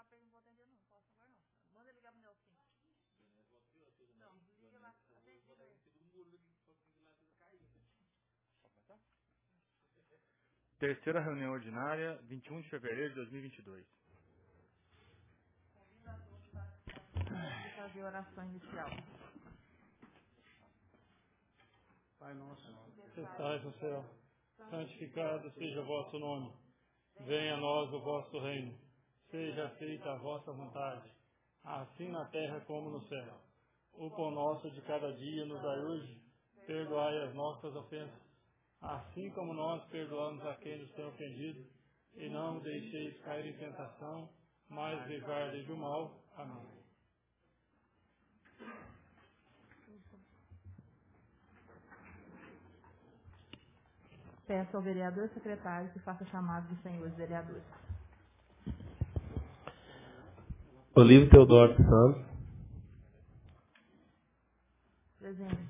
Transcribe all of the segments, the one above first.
Terceira reunião ordinária, 21 de fevereiro de 2022. Vou fazer a oração inicial. Pai nosso, que estais no céu, santificado seja o vosso nome. Venha a nós o vosso reino. Seja feita a vossa vontade, assim na terra como no céu. O pão nosso de cada dia nos dai hoje. Perdoai as nossas ofensas, assim como nós perdoamos a quem nos tem ofendido. E não nos deixeis cair em tentação, mas livrai-nos do mal. Amém. Peço ao vereador secretário que faça chamado dos senhores vereadores. Olívio Teodoro Santos. Presente.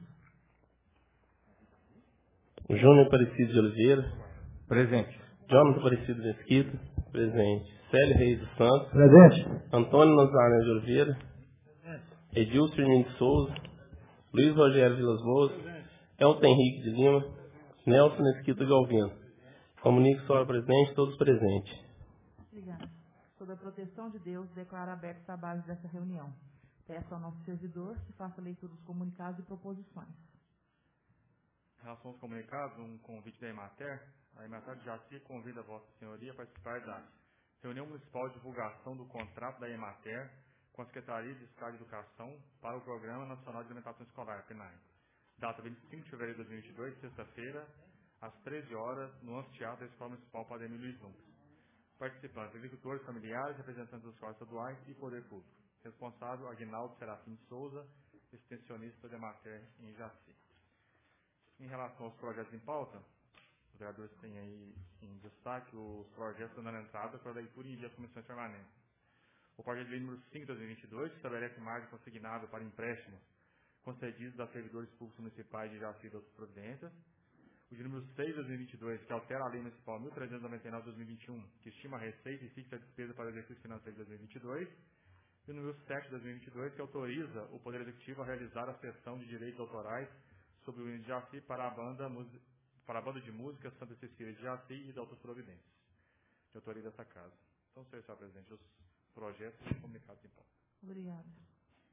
Júnior Aparecido de Oliveira. Presente. Jonathan Aparecido Mesquita. Presente. Célio Reis dos Santos. Presente. Antônio Nazaré de Oliveira. Edilson Firmino de Souza. Luiz Rogério Vilas Boas. Elton Henrique de Lima. Nelson Mesquita Galvino. Comunico sobre o presidente, todos presentes. Obrigada. Sob a proteção de Deus, declaro aberto o trabalho dessa reunião. Peço ao nosso servidor que faça a leitura dos comunicados e proposições. Em relação aos comunicados, um convite da Emater. A Emater de Jaci convida a Vossa Senhoria a participar da reunião municipal de divulgação do contrato da Emater com a Secretaria de Estado de Educação para o Programa Nacional de Alimentação Escolar, PNAE. Data 25 de fevereiro de 2022, sexta-feira, às 13 horas, no Anfiteatro da Escola Municipal Padre Emílio Luiz Lucas. Participantes, agricultores, familiares, representantes das escolas estaduais e poder público. Responsável, Aguinaldo Serafim de Souza, extensionista da Emater em Jaci. Em relação aos projetos em pauta, os vereadores têm aí em destaque os projetos dando entrada para leitura e envio às comissões permanentes. O projeto de lei número 5 de 2022 estabelece margem consignada para empréstimos concedidos a servidores públicos municipais de Jaci e de outras providências. O de número 6 de 2022, que altera a lei municipal 1399 de 2021, que estima a receita e fixa a despesa para o exercício financeiro de 2022. E o número 7 de 2022, que autoriza o Poder Executivo a realizar a cessão de direitos autorais sobre o hino de Jaci para a banda de música Santa Cecília de Jaci e de outras providências, de autoria dessa casa. Então, senhor presidente, os projetos e comunicados em pauta. Obrigada.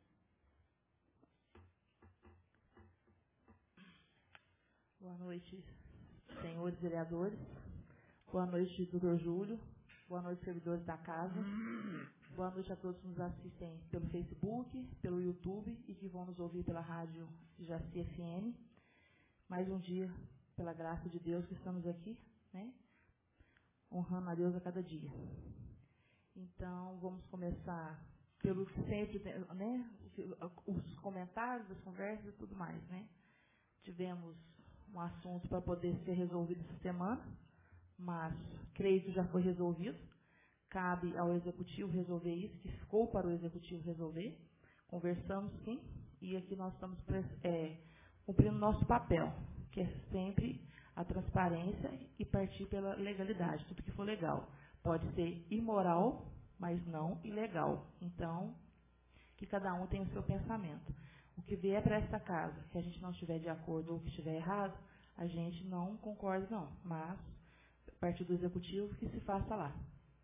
Boa noite, senhores vereadores. Boa noite, doutor Júlio. Boa noite, servidores da casa. Boa noite a todos que nos assistem pelo Facebook, pelo YouTube e que vão nos ouvir pela rádio Jaci FM. Mais um dia, pela graça de Deus, que estamos aqui, né? Honrando a Deus a cada dia. Então, vamos começar pelo que sempre, né? Os comentários, as conversas e tudo mais, né? Tivemos um assunto para poder ser resolvido essa semana, mas creio que já foi resolvido. Cabe ao Executivo resolver isso, que ficou para o Executivo resolver. Conversamos, sim, e aqui nós estamos cumprindo nosso papel, que é sempre a transparência e partir pela legalidade, tudo que for legal. Pode ser imoral, mas não ilegal. Então, que cada um tenha o seu pensamento. O que vier para esta casa, que a gente não estiver de acordo ou que estiver errado, a gente não concorda, não. Mas, a partir do Executivo, que se faça lá.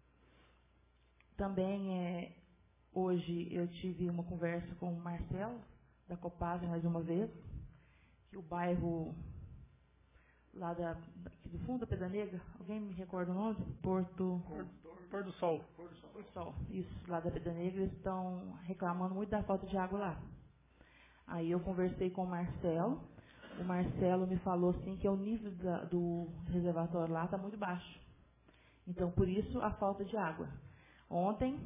Também, hoje, eu tive uma conversa com o Marcelo, da Copasa, mais uma vez, que o bairro lá aqui do fundo da Pedra Negra, alguém me recorda o nome? Pôr do Sol. Pôr do Sol, isso, lá da Pedra Negra, eles estão reclamando muito da falta de água lá. Aí eu conversei com o Marcelo me falou assim que o nível do reservatório lá está muito baixo. Então, por isso, a falta de água. Ontem,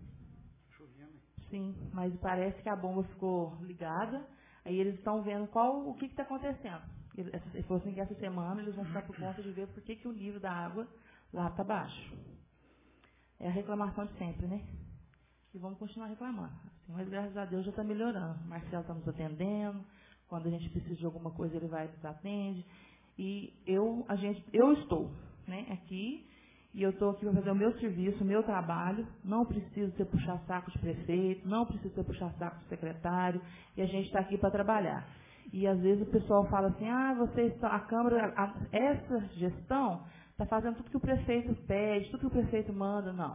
sim, mas parece que a bomba ficou ligada, aí eles estão vendo o que está acontecendo. Ele falou assim que essa semana eles vão ficar por conta de ver por que o nível da água lá está baixo. É a reclamação de sempre, né? E vamos continuar reclamando. Assim, mas graças a Deus já está melhorando. O Marcelo está nos atendendo. Quando a gente precisa de alguma coisa, ele vai e nos atende. E eu estou, né, aqui e eu estou aqui para fazer o meu serviço, o meu trabalho. Não preciso ser puxar saco de prefeito, não preciso ser puxar saco de secretário, e a gente está aqui para trabalhar. E às vezes o pessoal fala assim, a Câmara, essa gestão está fazendo tudo que o prefeito pede, tudo que o prefeito manda. Não.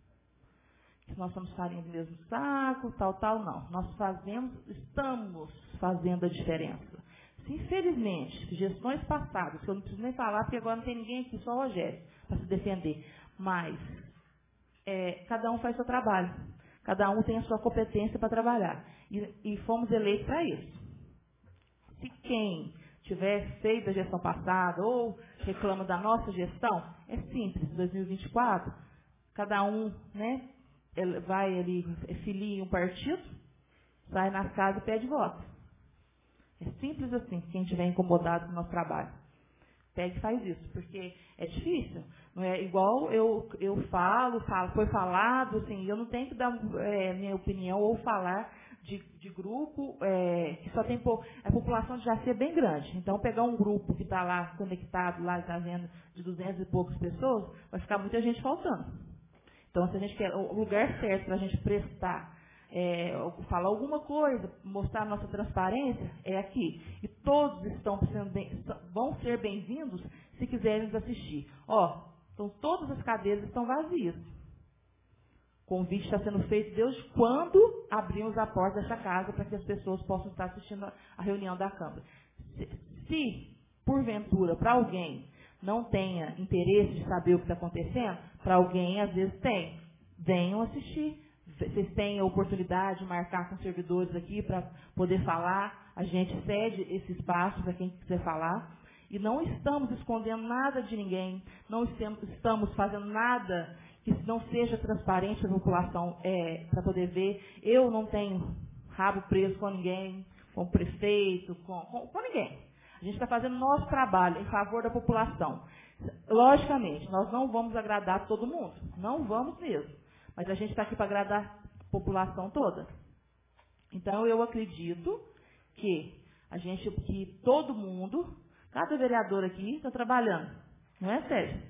Nós somos farinha do mesmo saco, tal, não. Nós estamos fazendo a diferença. Se, infelizmente, gestões passadas, que eu não preciso nem falar, porque agora não tem ninguém aqui, só o Rogério, para se defender, mas cada um faz seu trabalho. Cada um tem a sua competência para trabalhar. E fomos eleitos para isso. Se quem tiver feito a gestão passada ou reclama da nossa gestão, é simples, 2024, cada um, né, vai ali, filia um partido, sai nas casas e pede voto. É simples assim, quem estiver incomodado com o nosso trabalho. Pega e faz isso, porque é difícil. Não é igual eu falo, foi falado, assim, eu não tenho que dar minha opinião ou falar de grupo que só tem a população de Jaci é bem grande. Então, pegar um grupo que está lá conectado, lá está vendo de 200 e poucas pessoas, vai ficar muita gente faltando. Então, se a gente quer o lugar certo para a gente prestar, falar alguma coisa, mostrar a nossa transparência, é aqui. E todos vão ser bem-vindos se quiserem nos assistir. Então, todas as cadeiras estão vazias. O convite está sendo feito desde quando abrimos a porta desta casa para que as pessoas possam estar assistindo a reunião da Câmara. Se porventura, para alguém, não tenha interesse de saber o que está acontecendo, para alguém, às vezes, tem. Venham assistir. Vocês têm a oportunidade de marcar com servidores aqui para poder falar. A gente cede esse espaço para quem quiser falar. E não estamos escondendo nada de ninguém. Não estamos fazendo nada que não seja transparente para a população para poder ver. Eu não tenho rabo preso com ninguém, com o prefeito, com ninguém. A gente está fazendo nosso trabalho em favor da população. Logicamente, nós não vamos agradar todo mundo. Não vamos mesmo. Mas a gente está aqui para agradar a população toda. Então, eu acredito que todo mundo, cada vereador aqui está trabalhando. Não é, Sérgio?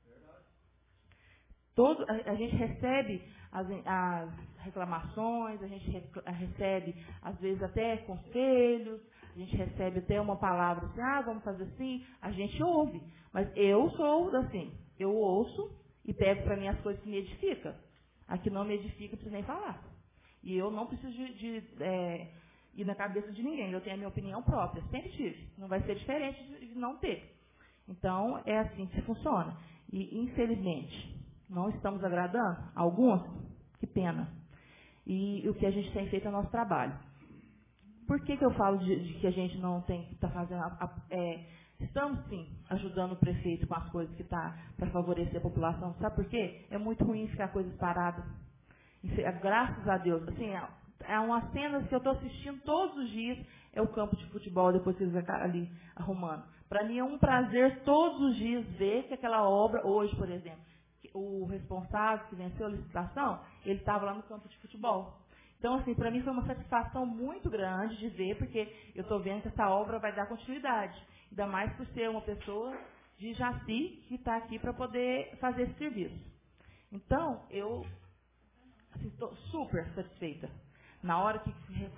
A gente recebe as reclamações, a gente recebe, às vezes, até conselhos, a gente recebe até uma palavra assim, vamos fazer assim, a gente ouve. Mas eu sou assim, eu ouço e pego para mim as coisas que me edificam. A que não me edifica, não preciso nem falar. E eu não preciso de ir na cabeça de ninguém, eu tenho a minha opinião própria, sempre tive. Não vai ser diferente de não ter. Então, é assim que funciona. E, infelizmente, não estamos agradando alguns, que pena. E o que a gente tem feito é o nosso trabalho. Por que eu falo de que a gente não tem que estar fazendo... estamos, sim, ajudando o prefeito com as coisas que está para favorecer a população. Sabe por quê? É muito ruim ficar coisas paradas. Graças a Deus. Assim, é uma cena que eu estou assistindo todos os dias, é o campo de futebol, depois que eles vão ali arrumando. Para mim é um prazer todos os dias ver que aquela obra, hoje, por exemplo, o responsável que venceu a licitação, ele estava lá no campo de futebol. Então, assim, para mim foi uma satisfação muito grande de ver, porque eu estou vendo que essa obra vai dar continuidade. Ainda mais por ser uma pessoa de Jaci que está aqui para poder fazer esse serviço. Então, eu estou super satisfeita. Na hora que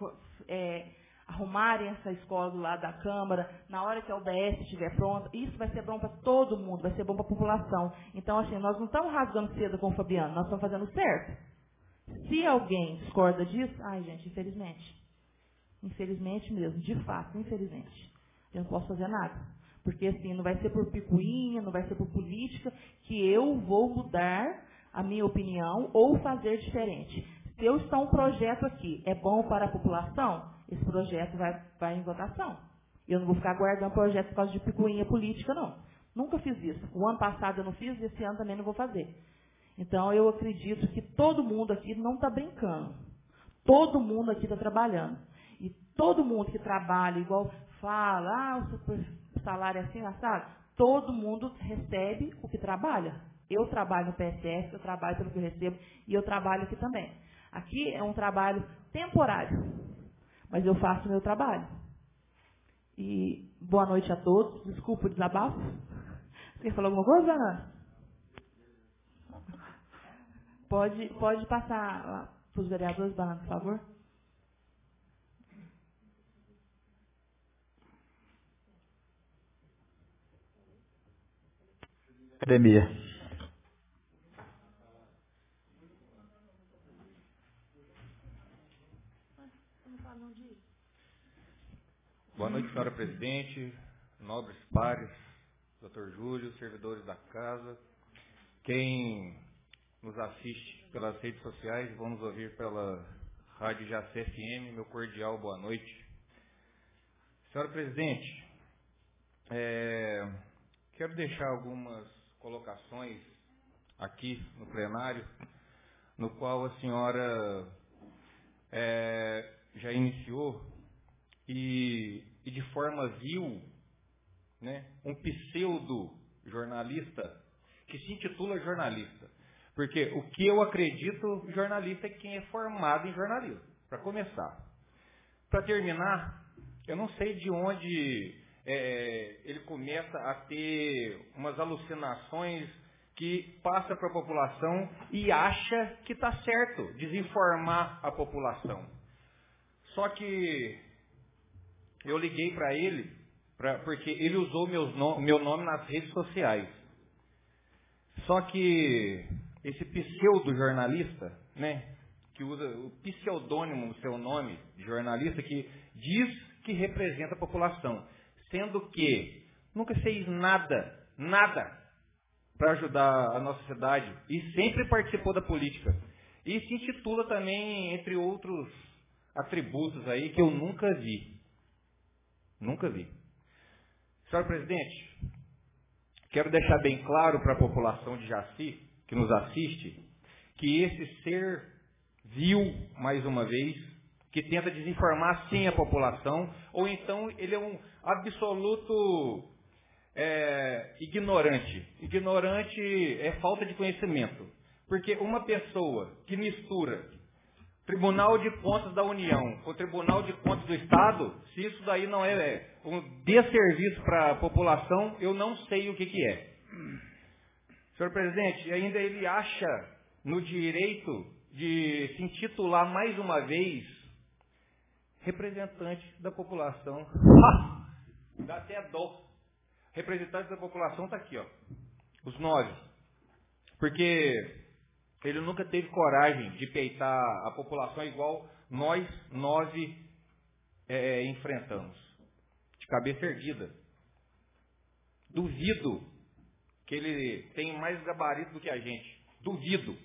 arrumarem essa escola do lado da Câmara, na hora que a UBS estiver pronta, isso vai ser bom para todo mundo, vai ser bom para a população. Então, assim, nós não estamos rasgando cedo com o Fabiano, nós estamos fazendo certo. Se alguém discorda disso, gente, infelizmente. Infelizmente mesmo, de fato, infelizmente. Eu não posso fazer nada. Porque, assim, não vai ser por picuinha, não vai ser por política que eu vou mudar a minha opinião ou fazer diferente. Se eu estou um projeto aqui, é bom para a população, esse projeto vai em votação. Eu não vou ficar guardando projeto por causa de picuinha política, não. Nunca fiz isso. O ano passado eu não fiz e esse ano também não vou fazer. Então, eu acredito que todo mundo aqui não está brincando. Todo mundo aqui está trabalhando. E todo mundo que trabalha, igual fala, o salário é assim, sabe? Todo mundo recebe o que trabalha. Eu trabalho no PSF, eu trabalho pelo que eu recebo, e eu trabalho aqui também. Aqui é um trabalho temporário, mas eu faço o meu trabalho. E boa noite a todos. Desculpa o desabafo. Você quer falar alguma coisa, Ana? Pode passar para os vereadores, Banana, por favor. Academia. Boa noite, senhora presidente, nobres pares, doutor Júlio, servidores da casa, quem nos assiste pelas redes sociais, vão nos ouvir pela Rádio Jacé FM, meu cordial boa noite. Senhora presidente, quero deixar algumas colocações aqui no plenário, no qual a senhora já iniciou e de forma vil, né, um pseudo-jornalista que se intitula jornalista. Porque o que eu acredito, jornalista é quem é formado em jornalismo, para começar. Para terminar, eu não sei de onde ele começa a ter umas alucinações que passa para a população e acha que está certo desinformar a população. Só que eu liguei para ele, porque ele usou meu nome nas redes sociais. Só que esse pseudo-jornalista, né, que usa o pseudônimo do seu nome de jornalista, que diz que representa a população, sendo que nunca fez nada para ajudar a nossa cidade e sempre participou da política. E se intitula também, entre outros atributos aí, que eu nunca vi. Nunca vi. Senhor presidente, quero deixar bem claro para a população de Jaci, que nos assiste, que esse ser vil, mais uma vez, que tenta desinformar sim a população, ou então ele é um absoluto ignorante. Ignorante é falta de conhecimento. Porque uma pessoa que mistura Tribunal de Contas da União com Tribunal de Contas do Estado, se isso daí não é um desserviço para a população, eu não sei o que é. Senhor presidente, ainda ele acha no direito de se intitular mais uma vez representante da população. Dá até dó. Representante da população está aqui, ó. Os 9. Porque ele nunca teve coragem de peitar a população igual nós 9 enfrentamos. De cabeça erguida. Duvido que ele tem mais gabarito do que a gente. Duvido.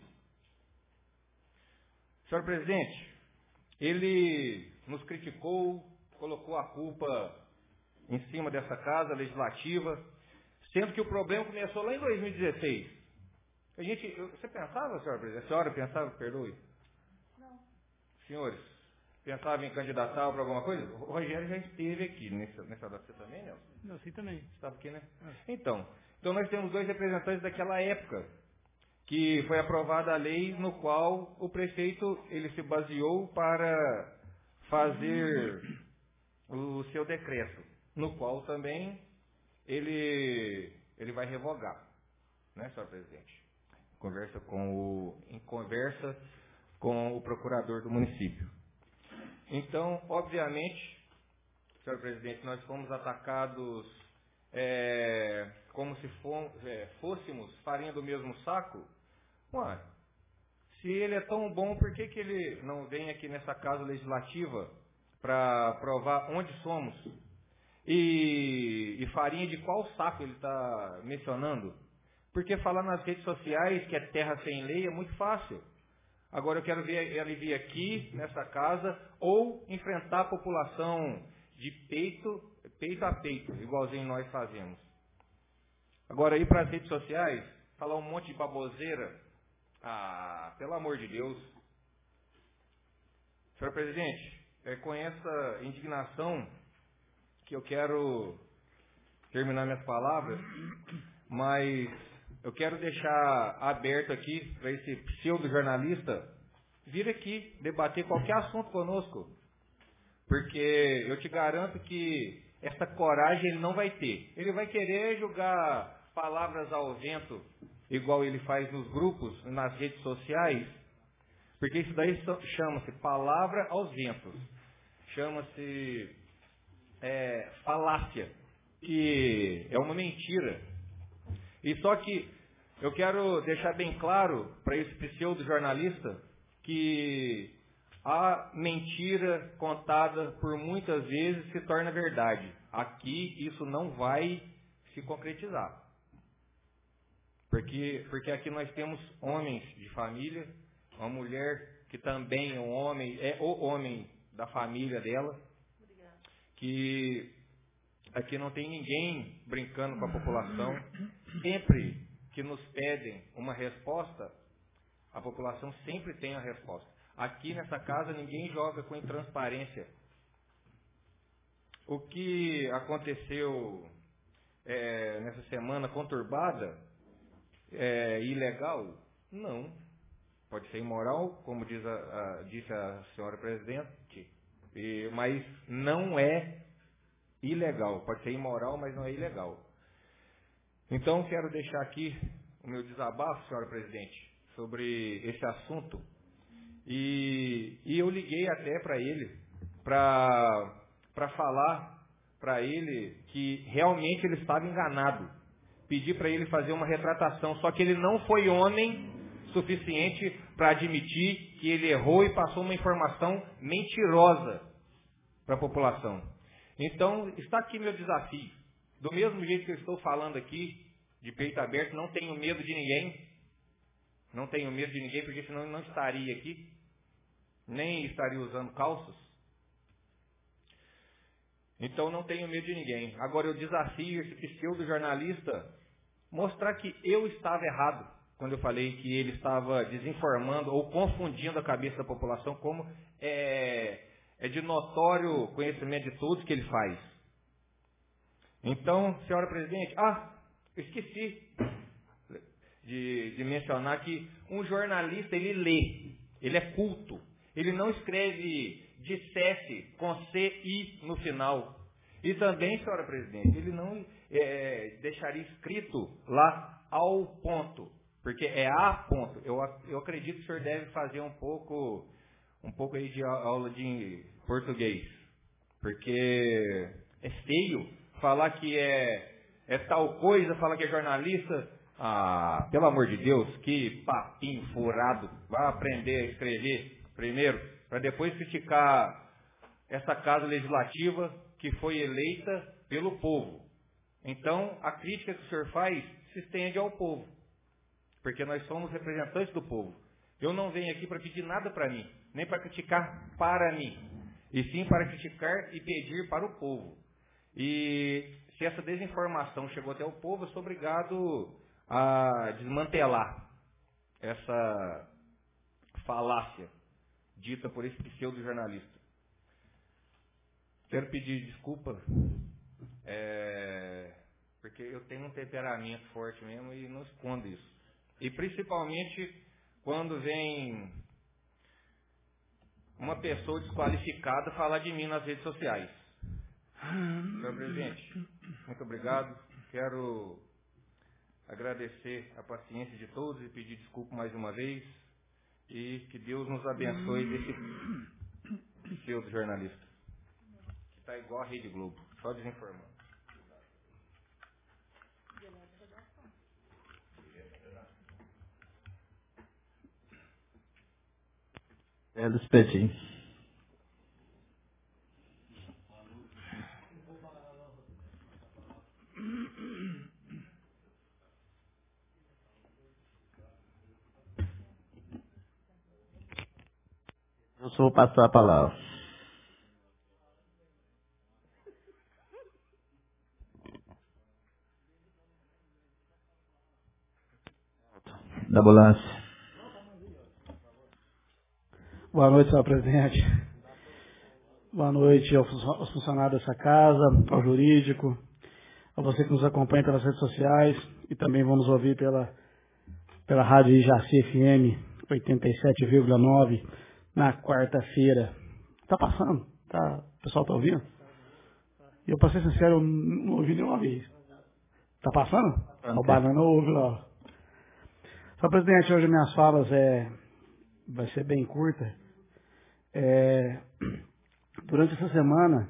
Senhor presidente, ele nos criticou, colocou a culpa em cima dessa casa legislativa, sendo que o problema começou lá em 2016. Você pensava, senhora presidente? A senhora pensava, perdoe? Não. Senhores, pensava em candidatar para alguma coisa? O Rogério já esteve aqui nessa data. Você também, Nelson? Não, sim também. Você estava aqui, né? Então nós temos 2 representantes daquela época, que foi aprovada a lei no qual o prefeito ele se baseou para fazer o seu decreto, no qual também ele vai revogar, né, senhor presidente? Em conversa com o procurador do município. Então, obviamente, senhor presidente, nós fomos atacados como se fôssemos farinha do mesmo saco. Ué, se ele é tão bom, por que ele não vem aqui nessa casa legislativa para provar onde somos? E farinha de qual saco ele está mencionando? Porque falar nas redes sociais que é terra sem lei é muito fácil. Agora eu quero ver ele vir aqui, nessa casa, ou enfrentar a população de peito a peito, igualzinho nós fazemos. Agora ir para as redes sociais, falar um monte de baboseira, pelo amor de Deus. Senhor presidente, é com essa indignação que eu quero terminar minhas palavras, mas eu quero deixar aberto aqui para esse pseudo-jornalista vir aqui debater qualquer assunto conosco. Porque eu te garanto que essa coragem ele não vai ter. Ele vai querer jogar palavras ao vento igual ele faz nos grupos, nas redes sociais, porque isso daí chama-se palavra aos ventos, chama-se falácia, que é uma mentira. E só que eu quero deixar bem claro para esse pseudo-jornalista que a mentira contada por muitas vezes se torna verdade. Aqui isso não vai se concretizar. Porque aqui nós temos homens de família, uma mulher que também é o homem da família dela, que aqui não tem ninguém brincando com a população. Sempre que nos pedem uma resposta, a população sempre tem a resposta. Aqui nessa casa ninguém joga com intransparência. O que aconteceu nessa semana conturbada é ilegal? Não. Pode ser imoral, como disse a senhora presidente, mas não é ilegal. Pode ser imoral, mas não é ilegal. Então, quero deixar aqui o meu desabafo, senhora presidente, sobre esse assunto. E eu liguei até para ele, para falar para ele que realmente ele estava enganado. Pedi para ele fazer uma retratação, só que ele não foi homem suficiente para admitir que ele errou e passou uma informação mentirosa para a população. Então, está aqui meu desafio. Do mesmo jeito que eu estou falando aqui, de peito aberto, não tenho medo de ninguém. Não tenho medo de ninguém, porque senão eu não estaria aqui. Nem estaria usando calças. Então, não tenho medo de ninguém. Agora, eu desafio esse pseudo-jornalista mostrar que eu estava errado quando eu falei que ele estava desinformando ou confundindo a cabeça da população, como é de notório conhecimento de todos que ele faz. Então, senhora presidente, eu esqueci de mencionar que um jornalista, ele lê, ele é culto, ele não escreve dissesse com CI no final. E também, senhora presidente, ele não deixaria escrito lá ao ponto, porque é a ponto. Eu acredito que o senhor deve fazer um pouco aí de aula de português, porque é feio falar que é tal coisa, falar que é jornalista. Pelo amor de Deus, que papinho furado. Vai aprender a escrever primeiro, para depois criticar essa casa legislativa que foi eleita pelo povo. Então, a crítica que o senhor faz se estende ao povo, porque nós somos representantes do povo. Eu não venho aqui para pedir nada para mim, nem para criticar para mim, e sim para criticar e pedir para o povo. E se essa desinformação chegou até o povo, eu sou obrigado a desmantelar essa falácia dita por esse pseudo-jornalista. Quero pedir desculpa, porque eu tenho um temperamento forte mesmo e não escondo isso. E principalmente quando vem uma pessoa desqualificada falar de mim nas redes sociais. Senhor presidente, muito obrigado. Quero agradecer a paciência de todos e pedir desculpa mais uma vez. E que Deus nos abençoe desse pseudo-jornalista, que está igual a Rede Globo, só desinformando. Espetinho. Eu só vou passar a palavra. Da ambulância. Boa noite, senhor presidente. Boa noite aos funcionários dessa casa, ao jurídico, a você que nos acompanha pelas redes sociais e também vamos ouvir pela Rádio Jaci FM 87,9 na quarta-feira. Tá passando? Tá? O pessoal tá ouvindo? E eu, pra ser sincero, eu não ouvi nenhuma vez. Tá passando? O Banana ouve lá. Só, presidente, hoje minhas falas vai ser bem curta. Durante essa semana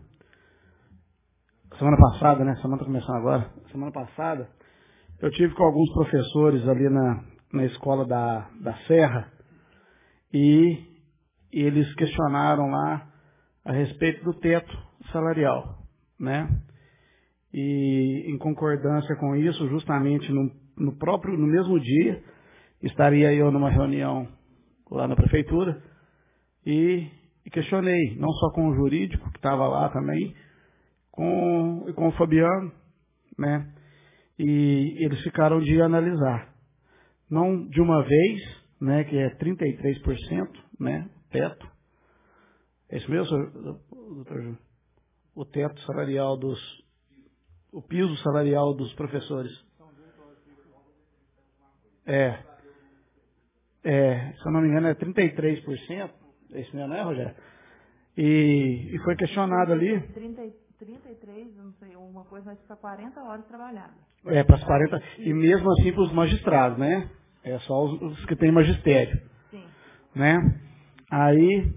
passada, né? Semana está começando agora. Semana passada, eu tive com alguns professores ali na escola da Serra e eles questionaram lá a respeito do teto salarial, né? E em concordância com isso, justamente no mesmo dia, estaria eu numa reunião lá na prefeitura e questionei, não só com o jurídico, que estava lá também, com o Fabiano, né? E eles ficaram de analisar. Não de uma vez, né, que é 33%, né, teto. É isso mesmo, doutor Júnior? O teto salarial o piso salarial dos professores. Se eu não me engano, é 33%. É isso mesmo, né, Rogério? E foi questionado ali. 33, não sei, uma coisa, mas para 40 horas trabalhadas. Para as 40, e mesmo assim para os magistrados, né? É só os que têm magistério. Sim. Né? Aí,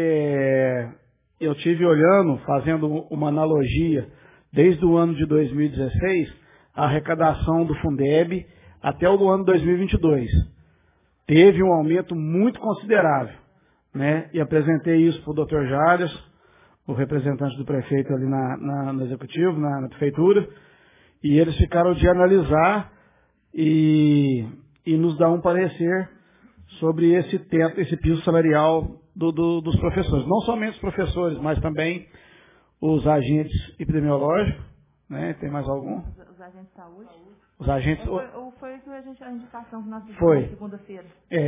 eu tive olhando, fazendo uma analogia, desde o ano de 2016, a arrecadação do Fundeb até o do ano 2022. Teve um aumento muito considerável, né? E apresentei isso para o Dr. Jales, o representante do prefeito ali no executivo, na prefeitura, e eles ficaram de analisar e nos dar um parecer sobre esse teto, esse piso salarial dos professores. Não somente os professores, mas também os agentes epidemiológicos, né? Tem mais algum? Os agentes de saúde. Os agentes... Foi a indicação que nós fizemos na segunda-feira.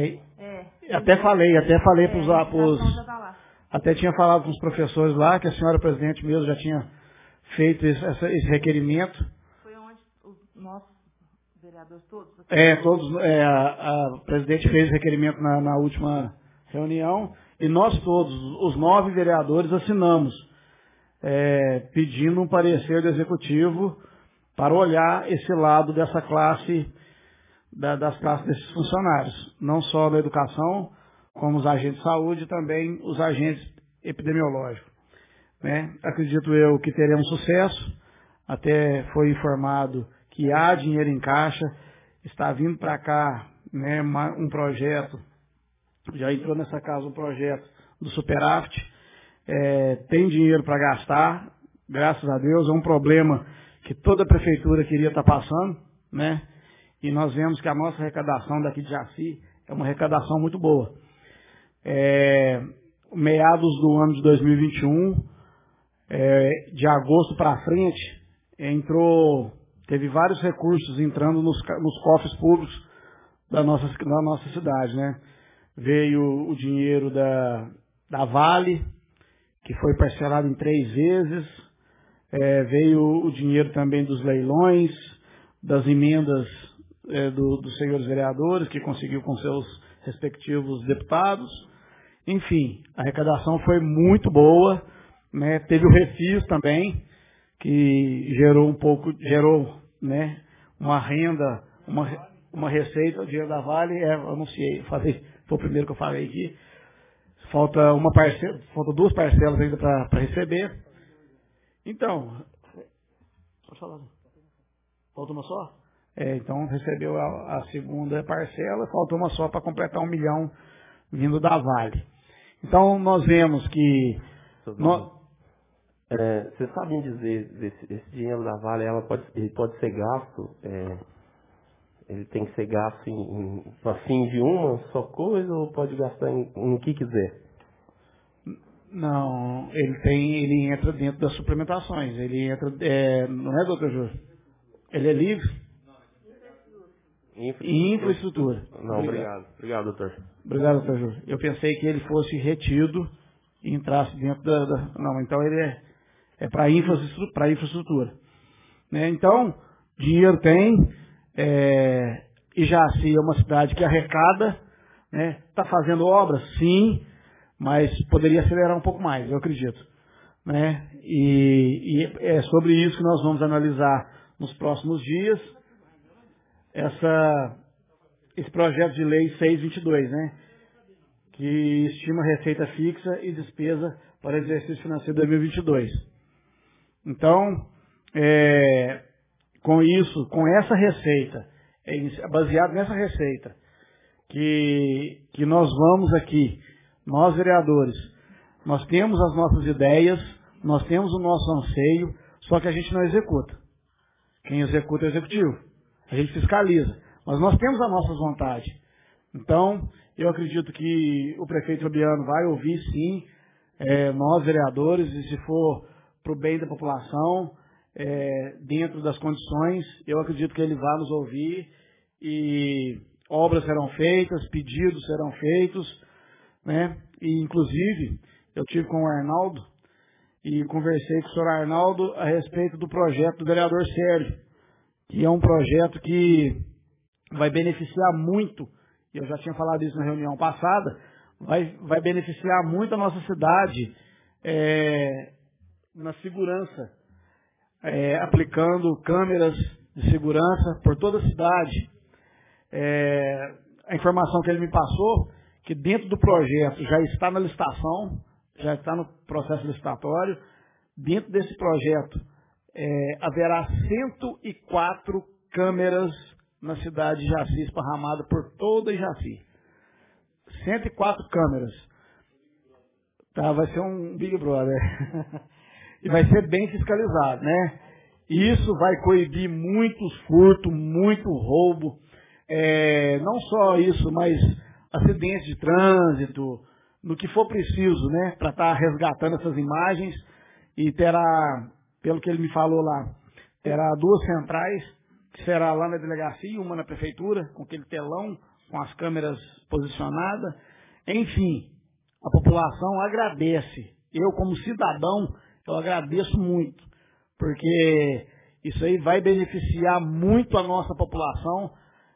Até falei para os... Até tinha falado com os professores lá, que a senhora presidente mesmo já tinha feito esse requerimento. Foi onde os nossos vereadores todos? Todos. A presidente fez requerimento na última reunião e nós todos, os 9 vereadores, assinamos, pedindo um parecer do executivo para olhar esse lado dessa classe, das classes desses funcionários, não só na educação, como os agentes de saúde e também os agentes epidemiológicos. Né? Acredito eu que teremos sucesso, até foi informado que há dinheiro em caixa, está vindo para cá, né, um projeto, já entrou nessa casa um projeto do superávit, tem dinheiro para gastar, graças a Deus, é um problema que toda a prefeitura queria estar passando, né? E nós vemos que a nossa arrecadação daqui de Jaci é uma arrecadação muito boa. Meados do ano de 2021, de agosto para frente, teve vários recursos entrando nos cofres públicos da nossa cidade, né? Veio o dinheiro da Vale, que foi parcelado em 3 vezes, veio o dinheiro também dos leilões, das emendas dos senhores vereadores, que conseguiu com seus respectivos deputados. Enfim, a arrecadação foi muito boa, né? Teve o refis também, que gerou né, uma renda, uma receita. O dinheiro da Vale, anunciei, foi o primeiro que eu falei aqui. Faltam 2 parcelas ainda para receber. Então, pode falar. Falta uma só? Então recebeu a segunda parcela, faltou uma só para completar 1 milhão vindo da Vale. Então nós vemos que... Vocês sabem dizer, esse dinheiro da Vale, ele pode ser gasto, ele tem que ser gasto para fim de uma só coisa, ou pode gastar em que quiser? Não, ele entra dentro das suplementações, ele entra, não é, doutor Júlio? Ele é livre? Infraestrutura. Não, obrigado. Obrigado, doutor. Obrigado, doutor Júlio. Eu pensei que ele fosse retido e entrasse dentro Não, então ele é para infraestrutura. Né? Então, dinheiro tem, e Jaci é uma cidade que arrecada, né? Está fazendo obras, sim, mas poderia acelerar um pouco mais, eu acredito. Né? E é sobre isso que nós vamos analisar nos próximos dias, esse projeto de lei 622, né? Que estima receita fixa e despesa para o exercício financeiro 2022. Então, com isso, com essa receita, baseado nessa receita, que nós vamos aqui, nós vereadores, nós temos as nossas ideias, nós temos o nosso anseio, só que a gente não executa. Quem executa é o executivo. A gente fiscaliza. Mas nós temos a nossa vontade. Então, eu acredito que o prefeito Fabiano vai ouvir, sim, nós, vereadores, e se for para o bem da população, dentro das condições, eu acredito que ele vai nos ouvir e obras serão feitas, pedidos serão feitos, né? E, inclusive, eu tive com o Arnaldo e conversei com o senhor Arnaldo a respeito do projeto do vereador Sérgio, que é um projeto que vai beneficiar muito, eu já tinha falado isso na reunião passada, vai beneficiar muito a nossa cidade na segurança, aplicando câmeras de segurança por toda a cidade. A informação que ele me passou, que dentro do projeto já está na licitação, já está no processo licitatório, dentro desse projeto haverá 104 câmeras na cidade de Jaci, esparramada por toda Jaci. 104 câmeras. Tá, vai ser um Big Brother. E vai ser bem fiscalizado, né? Isso vai coibir muitos furtos, muito roubo. Não só isso, mas acidentes de trânsito, no que for preciso, né? Para estar resgatando essas imagens. E terá, pelo que ele me falou lá, terá 2 centrais, que será lá na delegacia e uma na prefeitura, com aquele telão, com as câmeras posicionadas. Enfim, a população agradece. Eu, como cidadão, eu agradeço muito, porque isso aí vai beneficiar muito a nossa população.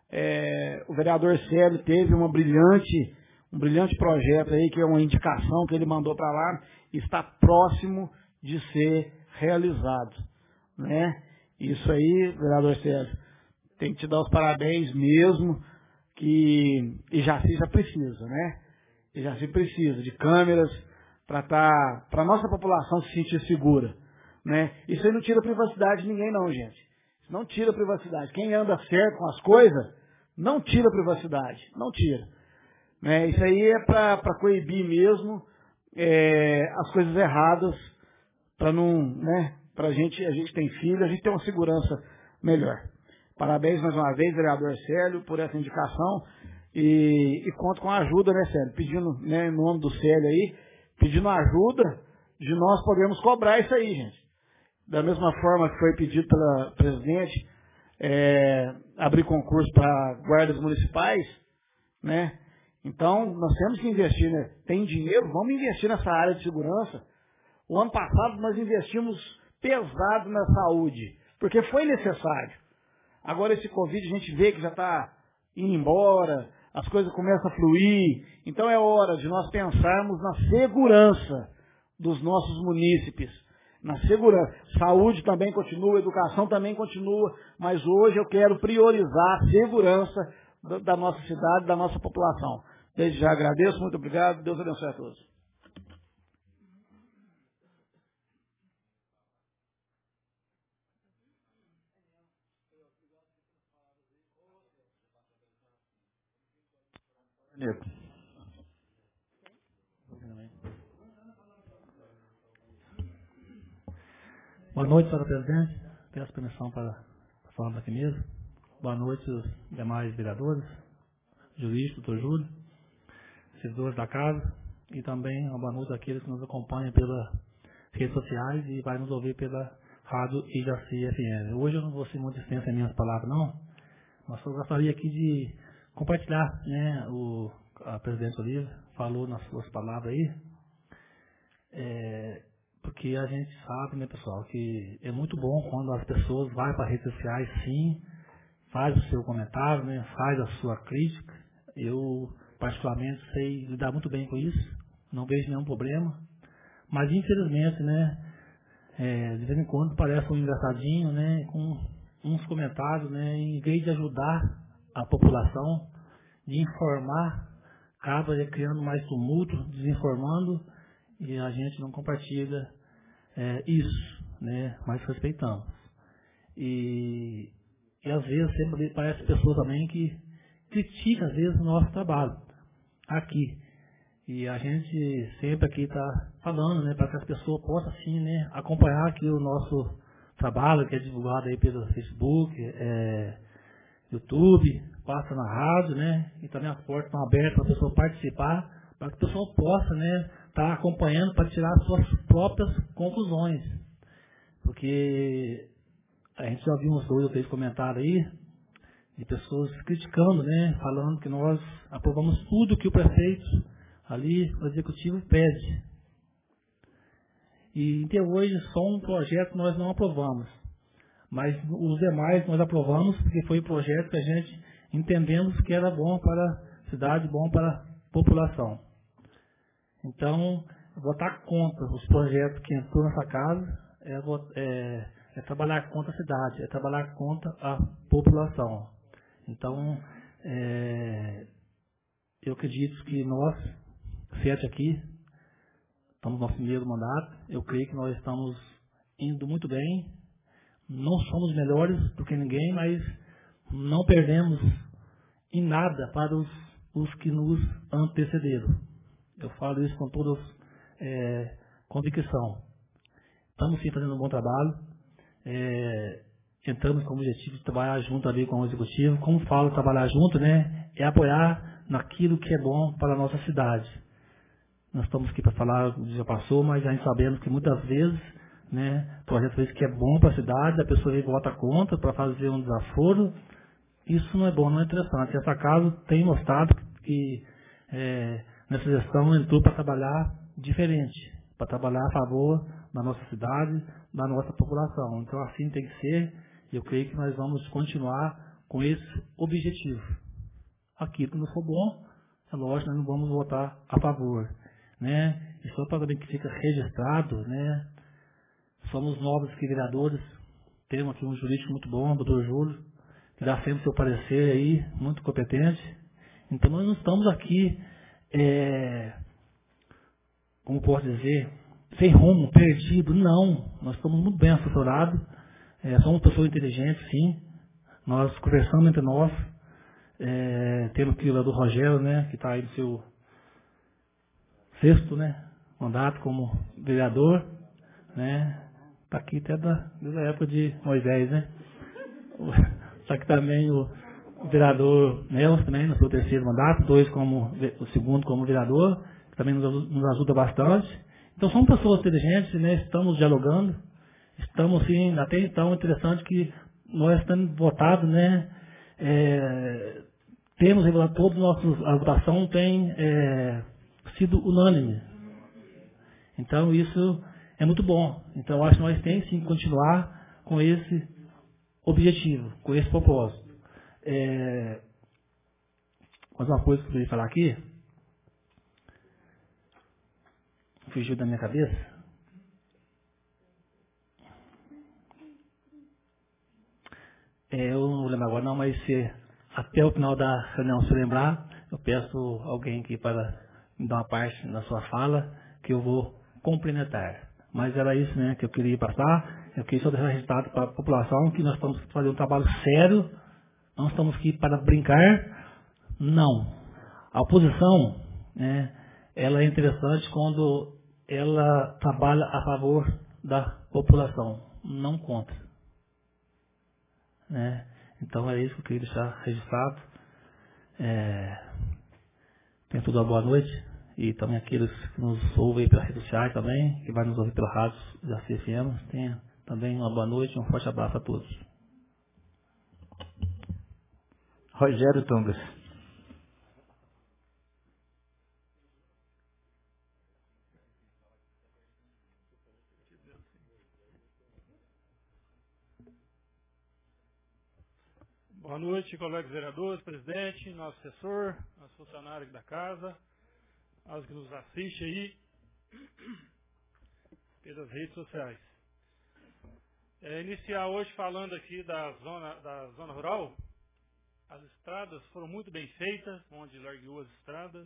O vereador Célio teve um brilhante projeto aí, que é uma indicação que ele mandou para lá, e está próximo de ser realizado, né? Isso aí, vereador Célio, tem que te dar os parabéns mesmo, que Jaci já precisa, né? Jaci precisa de câmeras para a nossa população se sentir segura, né? Isso aí não tira a privacidade de ninguém não, gente. Isso não tira a privacidade. Quem anda certo com as coisas, não tira a privacidade, não tira. Né? Isso aí é para coibir mesmo as coisas erradas, para não, né? A gente tem filho, a gente tem uma segurança melhor. Parabéns mais uma vez, vereador Célio, por essa indicação e conto com a ajuda, né, Célio? Pedindo, né, em nome do Célio aí, pedindo ajuda de nós podermos cobrar isso aí, gente. Da mesma forma que foi pedido pela presidente, abrir concurso para guardas municipais, né? Então, nós temos que investir, né? Tem dinheiro, vamos investir nessa área de segurança. O ano passado nós investimos pesado na saúde, porque foi necessário. Agora esse Covid a gente vê que já está indo embora, as coisas começam a fluir, então é hora de nós pensarmos na segurança dos nossos munícipes, na segurança. Saúde também continua, educação também continua, mas hoje eu quero priorizar a segurança da nossa cidade, da nossa população. Desde já agradeço, muito obrigado, Deus abençoe a todos. Boa noite, senhora presidente. Peço permissão para falar aqui mesmo. Boa noite aos demais vereadores, juiz, doutor Júlio, servidores da casa e também uma boa noite àqueles que nos acompanham pelas redes sociais e vai nos ouvir pela rádio Jaci FM. Hoje eu não vou ser muito extenso em minhas palavras, não, mas eu gostaria aqui de compartilhar, né, a presidente Oliva falou nas suas palavras aí, porque a gente sabe, né, pessoal, que é muito bom quando as pessoas vão para as redes sociais, sim, faz o seu comentário, né, faz a sua crítica. Eu, particularmente, sei lidar muito bem com isso, não vejo nenhum problema, mas, infelizmente, né, de vez em quando parece um engraçadinho, né, com uns comentários, né, em vez de ajudar a população, de informar, acaba criando mais tumulto, desinformando, e a gente não compartilha isso, né? Mas respeitamos. E às vezes sempre parece pessoa também que critica às vezes o nosso trabalho aqui. E a gente sempre aqui está falando, né, para que as pessoas possam assim, né, acompanhar aqui o nosso trabalho, que é divulgado aí pelo Facebook, YouTube, passa na rádio, né, e também as portas estão abertas para a pessoa participar, para que a pessoa possa, né, estar acompanhando para tirar as suas próprias conclusões. Porque a gente já viu uns 2 ou 3 comentários aí de pessoas criticando, né, falando que nós aprovamos tudo que o prefeito ali, o executivo, pede. E até hoje só um projeto nós não aprovamos. Mas os demais nós aprovamos porque foi um projeto que a gente entendemos que era bom para a cidade, bom para a população. Então, votar contra os projetos que entrou nessa casa é trabalhar contra a cidade, é trabalhar contra a população. Então, eu acredito que nós, 7 aqui, estamos no nosso primeiro mandato, eu creio que nós estamos indo muito bem, não somos melhores do que ninguém, mas não perdemos em nada para os que nos antecederam. Eu falo isso com toda convicção. Estamos sim fazendo um bom trabalho, entramos com o objetivo de trabalhar junto ali com o executivo. Como falo, trabalhar junto, né, é apoiar naquilo que é bom para a nossa cidade. Nós estamos aqui para falar, já passou, mas a gente sabemos que muitas vezes, né, o projeto que é bom para a cidade, a pessoa vem e vota contra para fazer um desaforo. Isso não é bom, não é interessante. Essa casa tem mostrado que nessa gestão entrou para trabalhar diferente, para trabalhar a favor da nossa cidade, da nossa população. Então assim tem que ser, e eu creio que nós vamos continuar com esse objetivo. Aquilo que não for bom, é lógico, nós não vamos votar a favor, né? E só para também que fica registrado, né? Somos novos aqui vereadores, temos aqui um jurídico muito bom, o Dr. Júlio, que dá sempre seu parecer aí, muito competente. Então nós não estamos aqui, como posso dizer, sem rumo, perdido, não. Nós estamos muito bem assessorados, somos pessoas inteligentes, sim. Nós conversamos entre nós, temos aqui o vereador Rogério, né, que está aí no seu 6º, né, mandato como vereador, né, está aqui até desde a época de Moisés, né. Só que também o vereador Nelson, também, no seu 3º mandato, o 2º como vereador, que também nos ajuda bastante. Então, são pessoas inteligentes, né? Estamos dialogando, estamos, sim, até então, interessante que nós estamos votados, né? Temos revelado, a votação tem sido unânime. Então, isso é muito bom. Então, eu acho que nós temos, sim, que continuar com esse objetivo, com esse propósito. Mas uma coisa que eu queria falar aqui, fugiu da minha cabeça. Eu não vou lembrar agora não, mas se até o final da reunião se lembrar, eu peço alguém aqui para me dar uma parte na sua fala, que eu vou complementar. Mas era isso, né, que eu queria passar. Eu queria só deixar registrado para a população que nós estamos fazendo um trabalho sério, não estamos aqui para brincar, não. A oposição, né, ela é interessante quando ela trabalha a favor da população, não contra. Né? Então é isso que eu queria deixar registrado. Tenha tudo uma boa noite. E também aqueles que nos ouvem pelas redes sociais também, que vai nos ouvir pela rádio da CFM, tenha também uma boa noite e um forte abraço a todos. Rogério Tungas. Boa noite, colegas vereadores, presidente, nosso assessor, nosso funcionário aqui da casa, aos que nos assistem aí pelas redes sociais. Iniciar hoje falando aqui da zona rural. As estradas foram muito bem feitas, onde largou as estradas.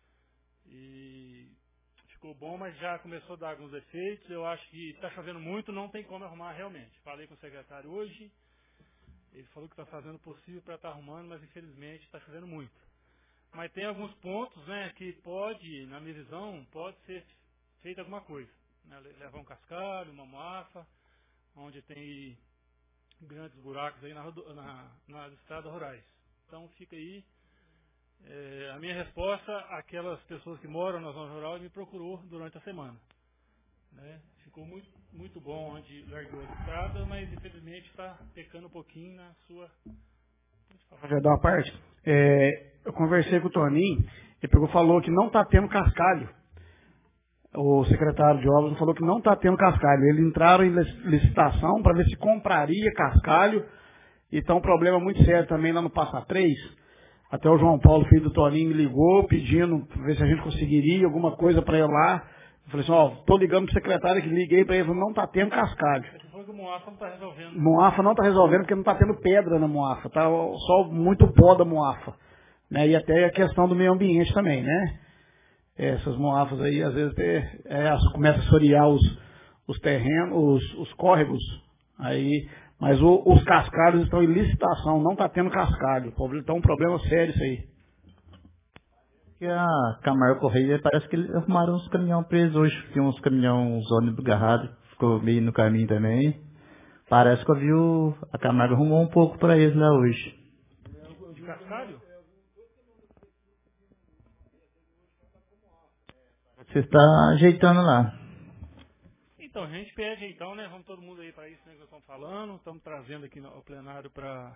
E ficou bom, mas já começou a dar alguns defeitos. Eu acho que está chovendo muito, não tem como arrumar realmente. Falei com o secretário hoje, ele falou que está fazendo o possível para estar arrumando, mas infelizmente está chovendo muito. Mas tem alguns pontos, né, que pode, na minha visão, pode ser feita alguma coisa. Né, levar um cascalho, uma moafa, onde tem grandes buracos aí nas estradas rurais. Então fica aí a minha resposta àquelas pessoas que moram na zona rural e me procurou durante a semana. Né? Ficou muito, muito bom onde largou a estrada, mas infelizmente está pecando um pouquinho na sua... Já dá uma parte. Eu conversei com o Toninho, ele falou que não está tendo cascalho. O secretário de obras falou que não está tendo cascalho. Eles entraram em licitação para ver se compraria cascalho. E está um problema muito sério também lá no Passa 3. Até o João Paulo, filho do Toninho, me ligou pedindo para ver se a gente conseguiria alguma coisa para ir lá. Eu falei assim, estou ligando para o secretário que liguei para ele, não está tendo cascalho. Você falou que o Moafa não está resolvendo. Moafa não está resolvendo porque não está tendo pedra na Moafa, está só muito pó da Moafa. Né? E até a questão do meio ambiente também, né? Essas Moafas aí, às vezes, começa a assorear os terrenos, os córregos, aí, mas os cascalhos estão em licitação, não está tendo cascalho. Então, um problema sério isso aí. E a Camargo Correia, parece que eles arrumaram uns caminhões presos hoje. Tinha uns caminhões, uns ônibus agarrados, ficou meio no caminho também. Parece que eu vi a Camargo arrumou um pouco para eles lá hoje. De cascalho? Você está ajeitando lá. Então, a gente pede então, né? Vamos todo mundo aí para isso, né, que nós estamos falando. Estamos trazendo aqui ao plenário para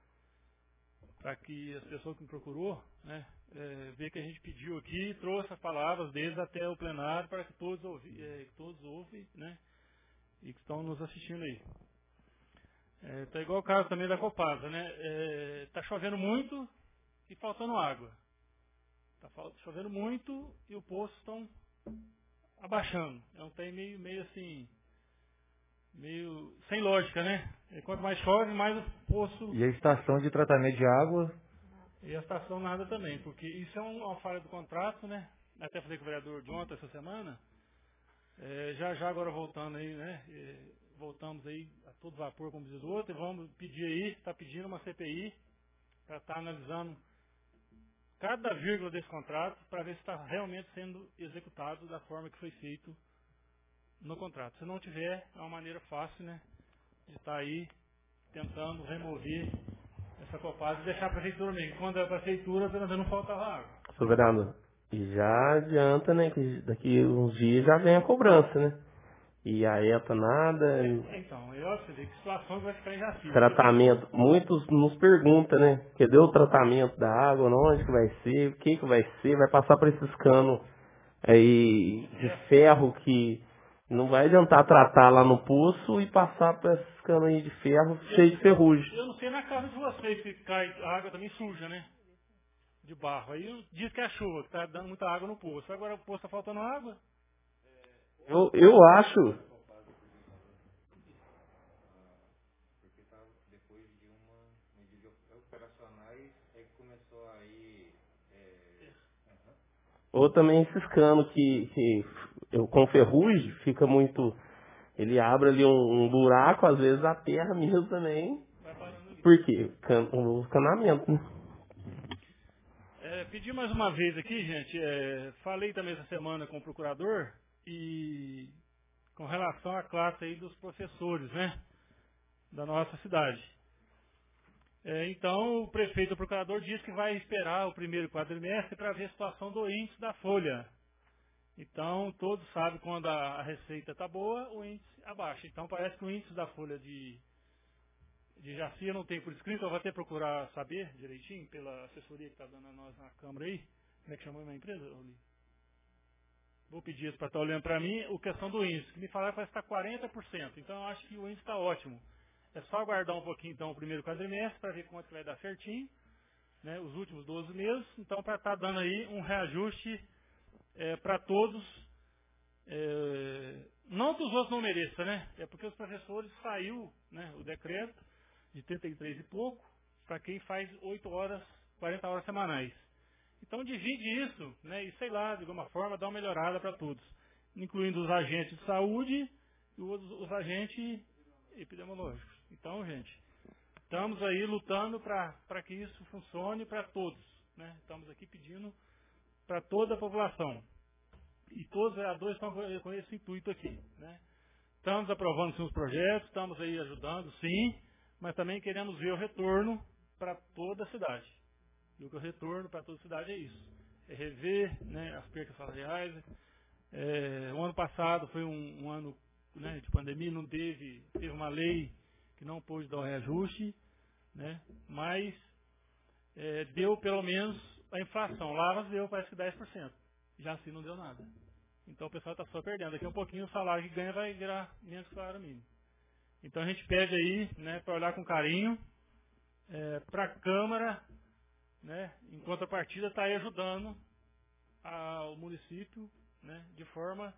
que as pessoas que me procurou, né, ver que a gente pediu aqui e trouxe as palavras deles até o plenário para que todos ouvem, né, e que estão nos assistindo aí. Tá igual o caso também da Copasa, né? Tá chovendo muito e faltando água. Tá chovendo muito e o poço estão abaixando. É um trem meio assim, meio sem lógica, né? Quanto mais chove, mais o poço... E a estação de tratamento de água? E a estação nada também, porque isso é uma falha do contrato, né? Até falei com o vereador de ontem, essa semana. Já agora voltando aí, né? Voltamos aí a todo vapor, como diz o outro, e vamos pedir aí, está pedindo uma CPI para estar analisando cada vírgula desse contrato para ver se está realmente sendo executado da forma que foi feito no contrato. Se não tiver, é uma maneira fácil, né, de estar aí tentando remover essa Copasa e deixar a prefeitura mesmo. Quando é a prefeitura, não faltava água. Soberano, e já adianta, né, que daqui uns dias já vem a cobrança, né? E a ETA nada. Então, você vê que situação vai ficar em Jaci. Tratamento. Muitos nos perguntam, né? Cadê o tratamento da água? Onde que vai ser? O que vai ser? Vai passar por esses canos aí de ferro que não vai adiantar tratar lá no poço e passar por esses canos aí de ferro cheio de ferrugem. Eu não sei na casa de vocês se cai a água também suja, né? De barro. Aí diz que é a chuva, que está dando muita água no poço. Agora o poço está faltando água. Eu acho. Porque depois de uma medida operacionais é que começou aí. Ou também esses canos que com ferrugem fica muito. Ele abre ali um buraco, às vezes a terra mesmo também. Por quê? O canamento, né? Pedi mais uma vez aqui, gente. Falei também essa semana com o procurador. E com relação à classe aí dos professores, né, da nossa cidade. Então, o prefeito e o procurador diz que vai esperar o primeiro quadrimestre para ver a situação do índice da folha. Então, todos sabem quando a receita está boa, o índice abaixa. Então, parece que o índice da folha de Jaci eu não tenho por escrito, eu vou até procurar saber direitinho pela assessoria que está dando a nós na Câmara aí. Como é que chamou a minha empresa, Oli? Vou pedir isso para estar olhando para mim, a questão do índice, que me falaram que vai estar 40%, então eu acho que o índice está ótimo. É só aguardar um pouquinho então o primeiro quadrimestre para ver quanto vai dar certinho, né, os últimos 12 meses, então para estar dando aí um reajuste para todos, não que os outros não mereçam, né, é porque os professores saiu, né, o decreto de 33 e pouco, para quem faz 8 horas, 40 horas semanais. Então divide isso, né, e sei lá, de alguma forma, dá uma melhorada para todos, incluindo os agentes de saúde e os agentes epidemiológicos. Então, gente, estamos aí lutando para que isso funcione para todos, né? Estamos aqui pedindo para toda a população. E todos os vereadores estão com esse intuito aqui, né? Estamos aprovando sim, os projetos, estamos aí ajudando, sim, mas também queremos ver o retorno para toda a cidade. E o retorno para toda a cidade é isso. É rever, né, as percas salariais. O ano passado foi um ano, né, de pandemia, não teve uma lei que não pôde dar o reajuste, né, mas deu pelo menos a inflação. Lavras deu, parece que 10%. Já assim não deu nada. Então o pessoal está só perdendo. Daqui a um pouquinho o salário que ganha vai virar menos que o salário mínimo. Então a gente pede aí, né, para olhar com carinho para a Câmara, né, em contrapartida está aí ajudando o município, né, de forma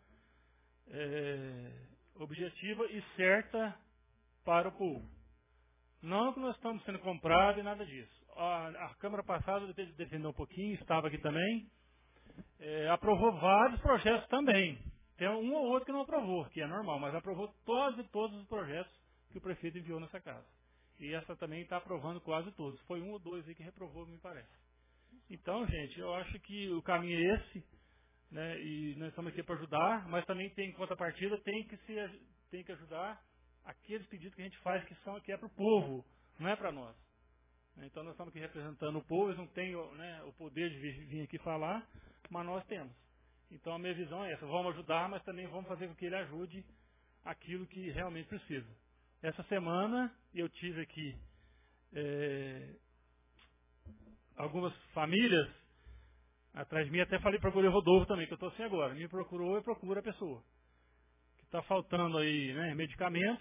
objetiva e certa para o povo. Não que nós estamos sendo comprados e nada disso. A Câmara passada defendeu um pouquinho, estava aqui também, aprovou vários projetos também. Tem um ou outro que não aprovou, que é normal, mas aprovou todos os projetos que o prefeito enviou nessa casa. E essa também está aprovando quase todos. Foi 1 ou 2 aí que reprovou, me parece. Então, gente, eu acho que o caminho é esse, né, e nós estamos aqui para ajudar, mas também tem, em contrapartida, tem que ajudar aqueles pedidos que a gente faz que é para o povo, não é para nós. Então nós estamos aqui representando o povo, eles não têm, né, o poder de vir aqui falar, mas nós temos. Então a minha visão é essa, vamos ajudar, mas também vamos fazer com que ele ajude aquilo que realmente precisa. Essa semana eu tive aqui algumas famílias atrás de mim, até falei, procurei o Rodolfo também, que eu estou assim agora, me procurou e procura a pessoa. Que está faltando aí, né, medicamentos,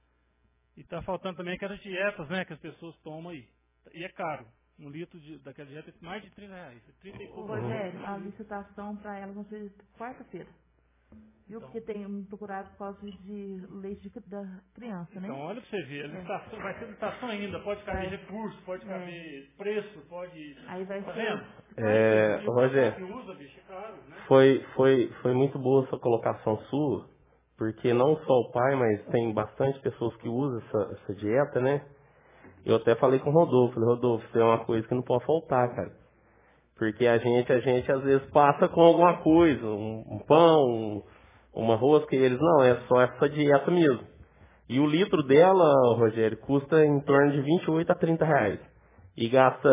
e está faltando também aquelas dietas, né, que as pessoas tomam aí. E é caro. Um litro daquela dieta é mais de R$30. Rogério, a licitação para elas vai ser quarta-feira. Viu? Então, porque tem me procurado por causa de leite da criança, né? Então, olha para você ver, a licitação, vai ser licitação ainda, pode caber recurso, pode caber preço, pode... Aí vai tá ser... vendo? Rogério, que usa, bicho, é caro, né? foi muito boa essa colocação sua, porque não só o pai, mas tem bastante pessoas que usam essa dieta, né? Eu até falei com o Rodolfo, falei, Rodolfo, isso é uma coisa que não pode faltar, cara. Porque a gente às vezes passa com alguma coisa, um pão, uma rosca, e eles, não, é só essa dieta mesmo. E o litro dela, Rogério, custa em torno de 28 a 30 reais. E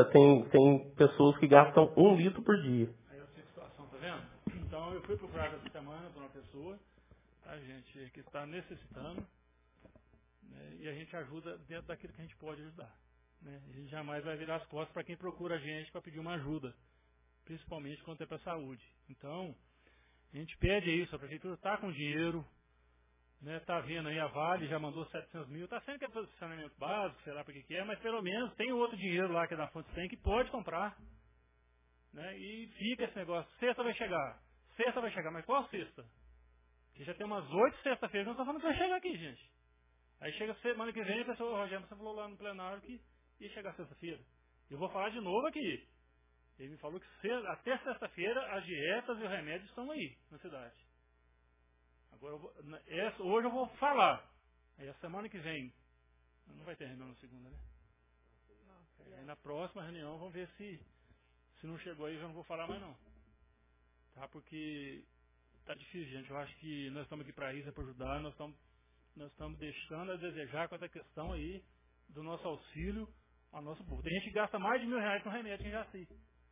tem pessoas que gastam 1 litro por dia. Aí eu sei a situação, tá vendo? Então eu fui procurar essa semana por uma pessoa, a gente que está necessitando, né, e a gente ajuda dentro daquilo que a gente pode ajudar. Né? A gente jamais vai virar as costas para quem procura a gente para pedir uma ajuda, principalmente quando é para a saúde. Então, a gente pede isso, a prefeitura está com dinheiro, né, tá vendo aí a Vale, já mandou 700 mil, está sendo que é posicionamento básico, sei lá para que é, mas pelo menos tem outro dinheiro lá que é da Fonte 100 que pode comprar. Né, e fica esse negócio, sexta vai chegar, mas qual sexta? Porque já tem umas 8 sexta-feira que nós estamos falando que vai chegar aqui, gente. Aí chega semana que vem, a pessoa, o Rogério, você falou lá no plenário que ia chegar sexta-feira. Eu vou falar de novo aqui. Ele me falou que até sexta-feira as dietas e os remédios estão aí na cidade. Agora, hoje eu vou falar. Aí a semana que vem, não vai ter reunião na segunda, né? Aí na próxima reunião vamos ver se não chegou aí, eu já não vou falar mais não. Tá? Porque tá difícil, gente. Eu acho que nós estamos aqui para isso, para ajudar, nós estamos deixando a desejar com essa questão aí do nosso auxílio ao nosso povo. Tem gente que gasta mais de R$1.000 com remédio em Jaci.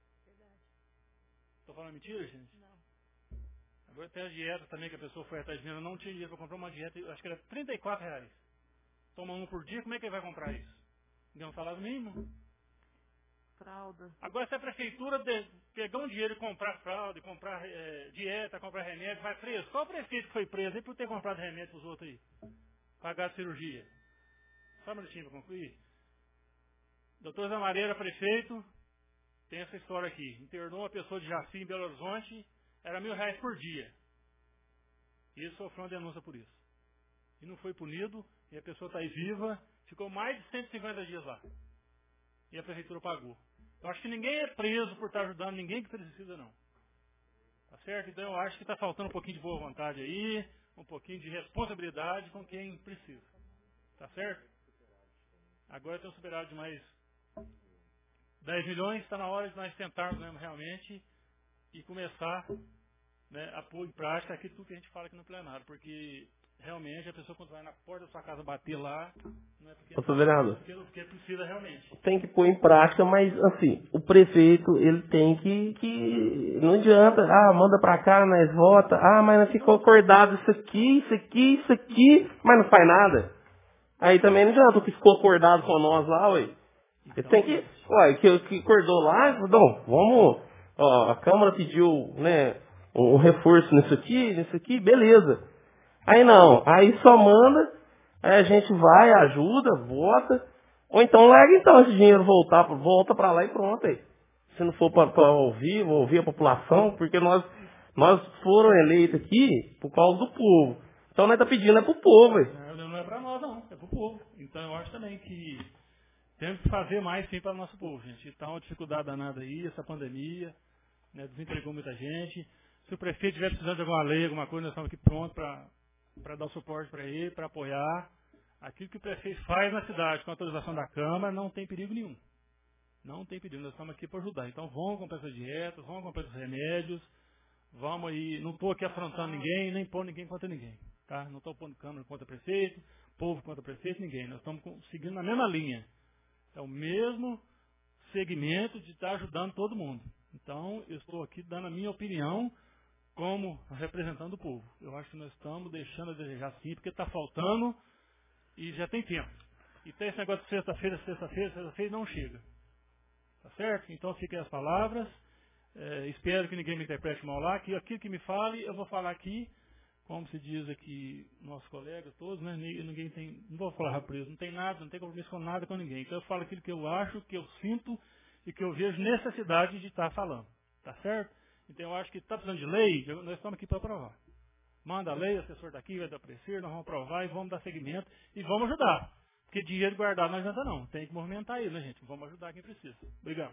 Estou falando mentira, gente? Não. Agora tem as dietas também que a pessoa foi atrás de mim, eu não tinha dinheiro para comprar uma dieta, acho que era R$34. Toma um por dia, como é que ele vai comprar isso? Ganha um salário mínimo? Fralda. Agora se a prefeitura pegar um dinheiro e comprar fralda, comprar dieta, comprar remédio, vai preso. Qual o prefeito que foi preso aí por ter comprado remédio para os outros aí? Pagar cirurgia. Só um minutinho para concluir. Doutor Zé Maria, prefeito, tem essa história aqui. Internou uma pessoa de Jaci em Belo Horizonte, era R$1.000 por dia. E ele sofreu uma denúncia por isso. E não foi punido, e a pessoa está aí viva, ficou mais de 150 dias lá. e a prefeitura pagou. Eu acho que ninguém é preso por estar ajudando ninguém que precisa, não. Tá certo? Então eu acho que está faltando um pouquinho de boa vontade aí, um pouquinho de responsabilidade com quem precisa. Tá certo? Agora tem um superávit de mais 10 milhões, está na hora de nós tentarmos mesmo realmente e começar, né, a pôr em prática aquilo tudo que a gente fala aqui no plenário, porque realmente a pessoa quando vai na porta da sua casa bater lá, não é porque, porque precisa realmente. Tem que pôr em prática, mas assim, o prefeito, ele tem que não adianta, manda pra cá, nós vota, mas não ficou acordado isso aqui, mas não faz nada. Aí também não adianta o que ficou acordado com nós lá, ué. Ele tem que acordou lá, não, vamos, a Câmara pediu, né, um reforço nisso aqui, beleza. Aí não, aí só manda, aí a gente vai, ajuda, vota, ou então larga então esse dinheiro volta pra lá e pronto aí. Se não for para ouvir a população, porque nós foram eleitos aqui por causa do povo. Então nós tá pedindo pro povo aí. Não é para nós não, é pro povo. Então eu acho também que temos que fazer mais sim para o nosso povo, gente. Está uma dificuldade danada aí, essa pandemia, né, desempregou muita gente. Se o prefeito estiver precisando de alguma lei, alguma coisa, nós estamos aqui prontos para dar o suporte para ele, para apoiar. Aquilo que o prefeito faz na cidade com a autorização da Câmara não tem perigo nenhum. Não tem perigo, nós estamos aqui para ajudar. Então vamos comprar essas dietas, vamos comprar esses remédios, vamos aí, não estou aqui afrontando ninguém, nem pondo ninguém contra ninguém. Tá? Não estou pondo Câmara contra prefeito, povo contra prefeito, ninguém. Nós estamos seguindo na mesma linha. É o mesmo segmento de estar ajudando todo mundo. Então, eu estou aqui dando a minha opinião como representando o povo. Eu acho que nós estamos deixando a desejar sim, porque está faltando e já tem tempo. E tem esse negócio de sexta-feira não chega. Tá certo? Então, fiquem as palavras. Espero que ninguém me interprete mal lá, que aquilo que me fale, eu vou falar aqui, como se diz aqui, nossos colegas todos, né? Ninguém tem, não vou falar preso, não tem nada, não tem compromisso com nada com ninguém. Então eu falo aquilo que eu acho, que eu sinto e que eu vejo necessidade de estar falando. Tá certo? Então eu acho que está precisando de lei, nós estamos aqui para aprovar. Manda a lei, o assessor daqui vai dar parecer, nós vamos aprovar e vamos dar seguimento e vamos ajudar. Porque dinheiro guardado não adianta não, tem que movimentar ele, né, gente? Vamos ajudar quem precisa. Obrigado.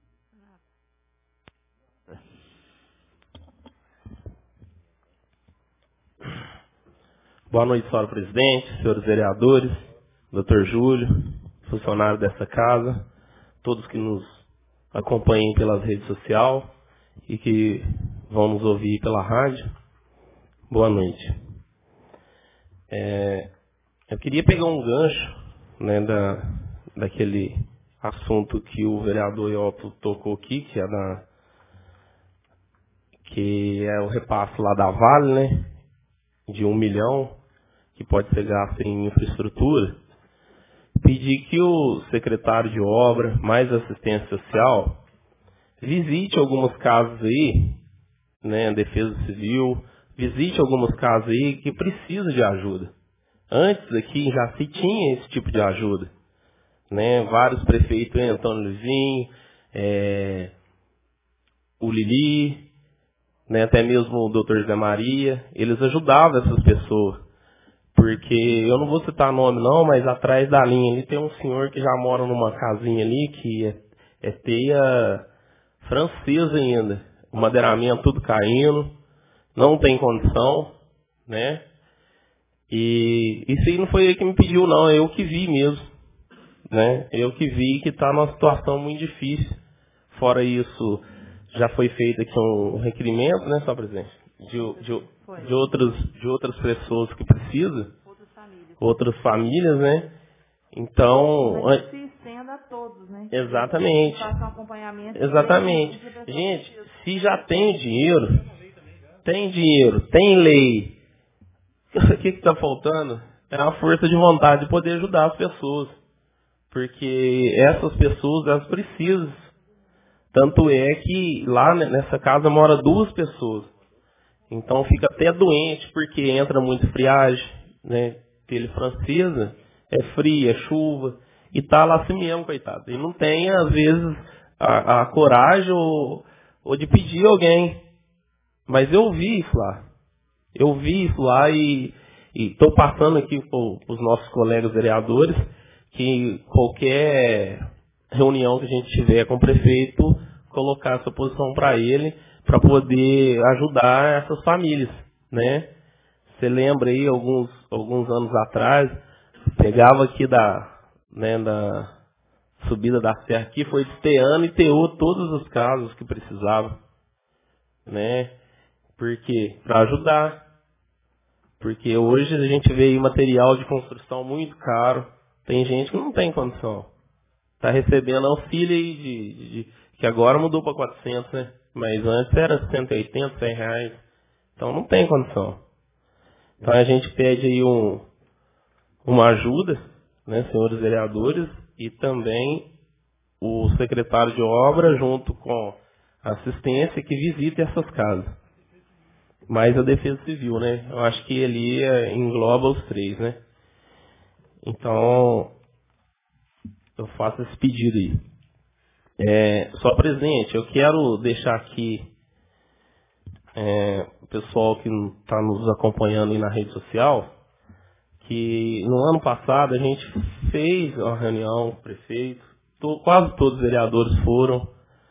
Boa noite, senhor presidente, senhores vereadores, doutor Júlio, funcionário dessa casa, todos que nos acompanhem pelas redes sociais e que vão nos ouvir pela rádio. Boa noite. Eu queria pegar um gancho, né, daquele assunto que o vereador Iotto tocou aqui, que é o repasse lá da Vale, né, de 1 milhão, que pode ser gasto em infraestrutura. Pedir que o secretário de obra, mais assistência social, visite algumas casas aí, né, Defesa Civil, visite algumas casas aí que precisam de ajuda. Antes aqui já se tinha esse tipo de ajuda, né, vários prefeitos, Antônio Luizinho, o Lili, né, até mesmo o doutor José Maria, eles ajudavam essas pessoas. Porque, eu não vou citar nome não, mas atrás da linha ali tem um senhor que já mora numa casinha ali, que é teia francesa ainda. O madeiramento tudo caindo, não tem condição, né? E isso aí não foi ele que me pediu não, é eu que vi mesmo, né? Eu que vi que está numa situação muito difícil. Fora isso, já foi feito aqui um requerimento, né, senhor presidente? De outras pessoas que precisam, outras famílias, né? Então, mas se estenda a todos, né? Exatamente. Faça um acompanhamento. Exatamente. Gente, se já tem dinheiro, tem lei, o que está faltando? É a força de vontade de poder ajudar as pessoas, porque essas pessoas elas precisam. Tanto é que lá nessa casa mora 2 pessoas. Então fica até doente, porque entra muito friagem, né? Telha francesa, é fria, é chuva, e tá lá assim mesmo, coitado. E não tem, às vezes, a coragem ou de pedir alguém. Mas eu vi isso lá. E estou passando aqui para os nossos colegas vereadores que qualquer reunião que a gente tiver com o prefeito, colocar essa posição para ele, para poder ajudar essas famílias, né? Você lembra aí, alguns anos atrás, pegava aqui da subida da serra aqui, foi esteando e teou todas as casas que precisava, né? Por quê? Para ajudar. Porque hoje a gente vê aí material de construção muito caro. Tem gente que não tem condição. Está recebendo auxílio aí que agora mudou para 400, né? Mas antes era 180, 100 reais. Então não tem condição. Então a gente pede aí uma ajuda, né, senhores vereadores, e também o secretário de obra junto com a assistência que visite essas casas. Mais a Defesa Civil, né? Eu acho que ali engloba os três, né? Então, eu faço esse pedido aí. Só, presidente, eu quero deixar aqui o pessoal que está nos acompanhando aí na rede social, que no ano passado a gente fez uma reunião com o prefeito, quase todos os vereadores foram,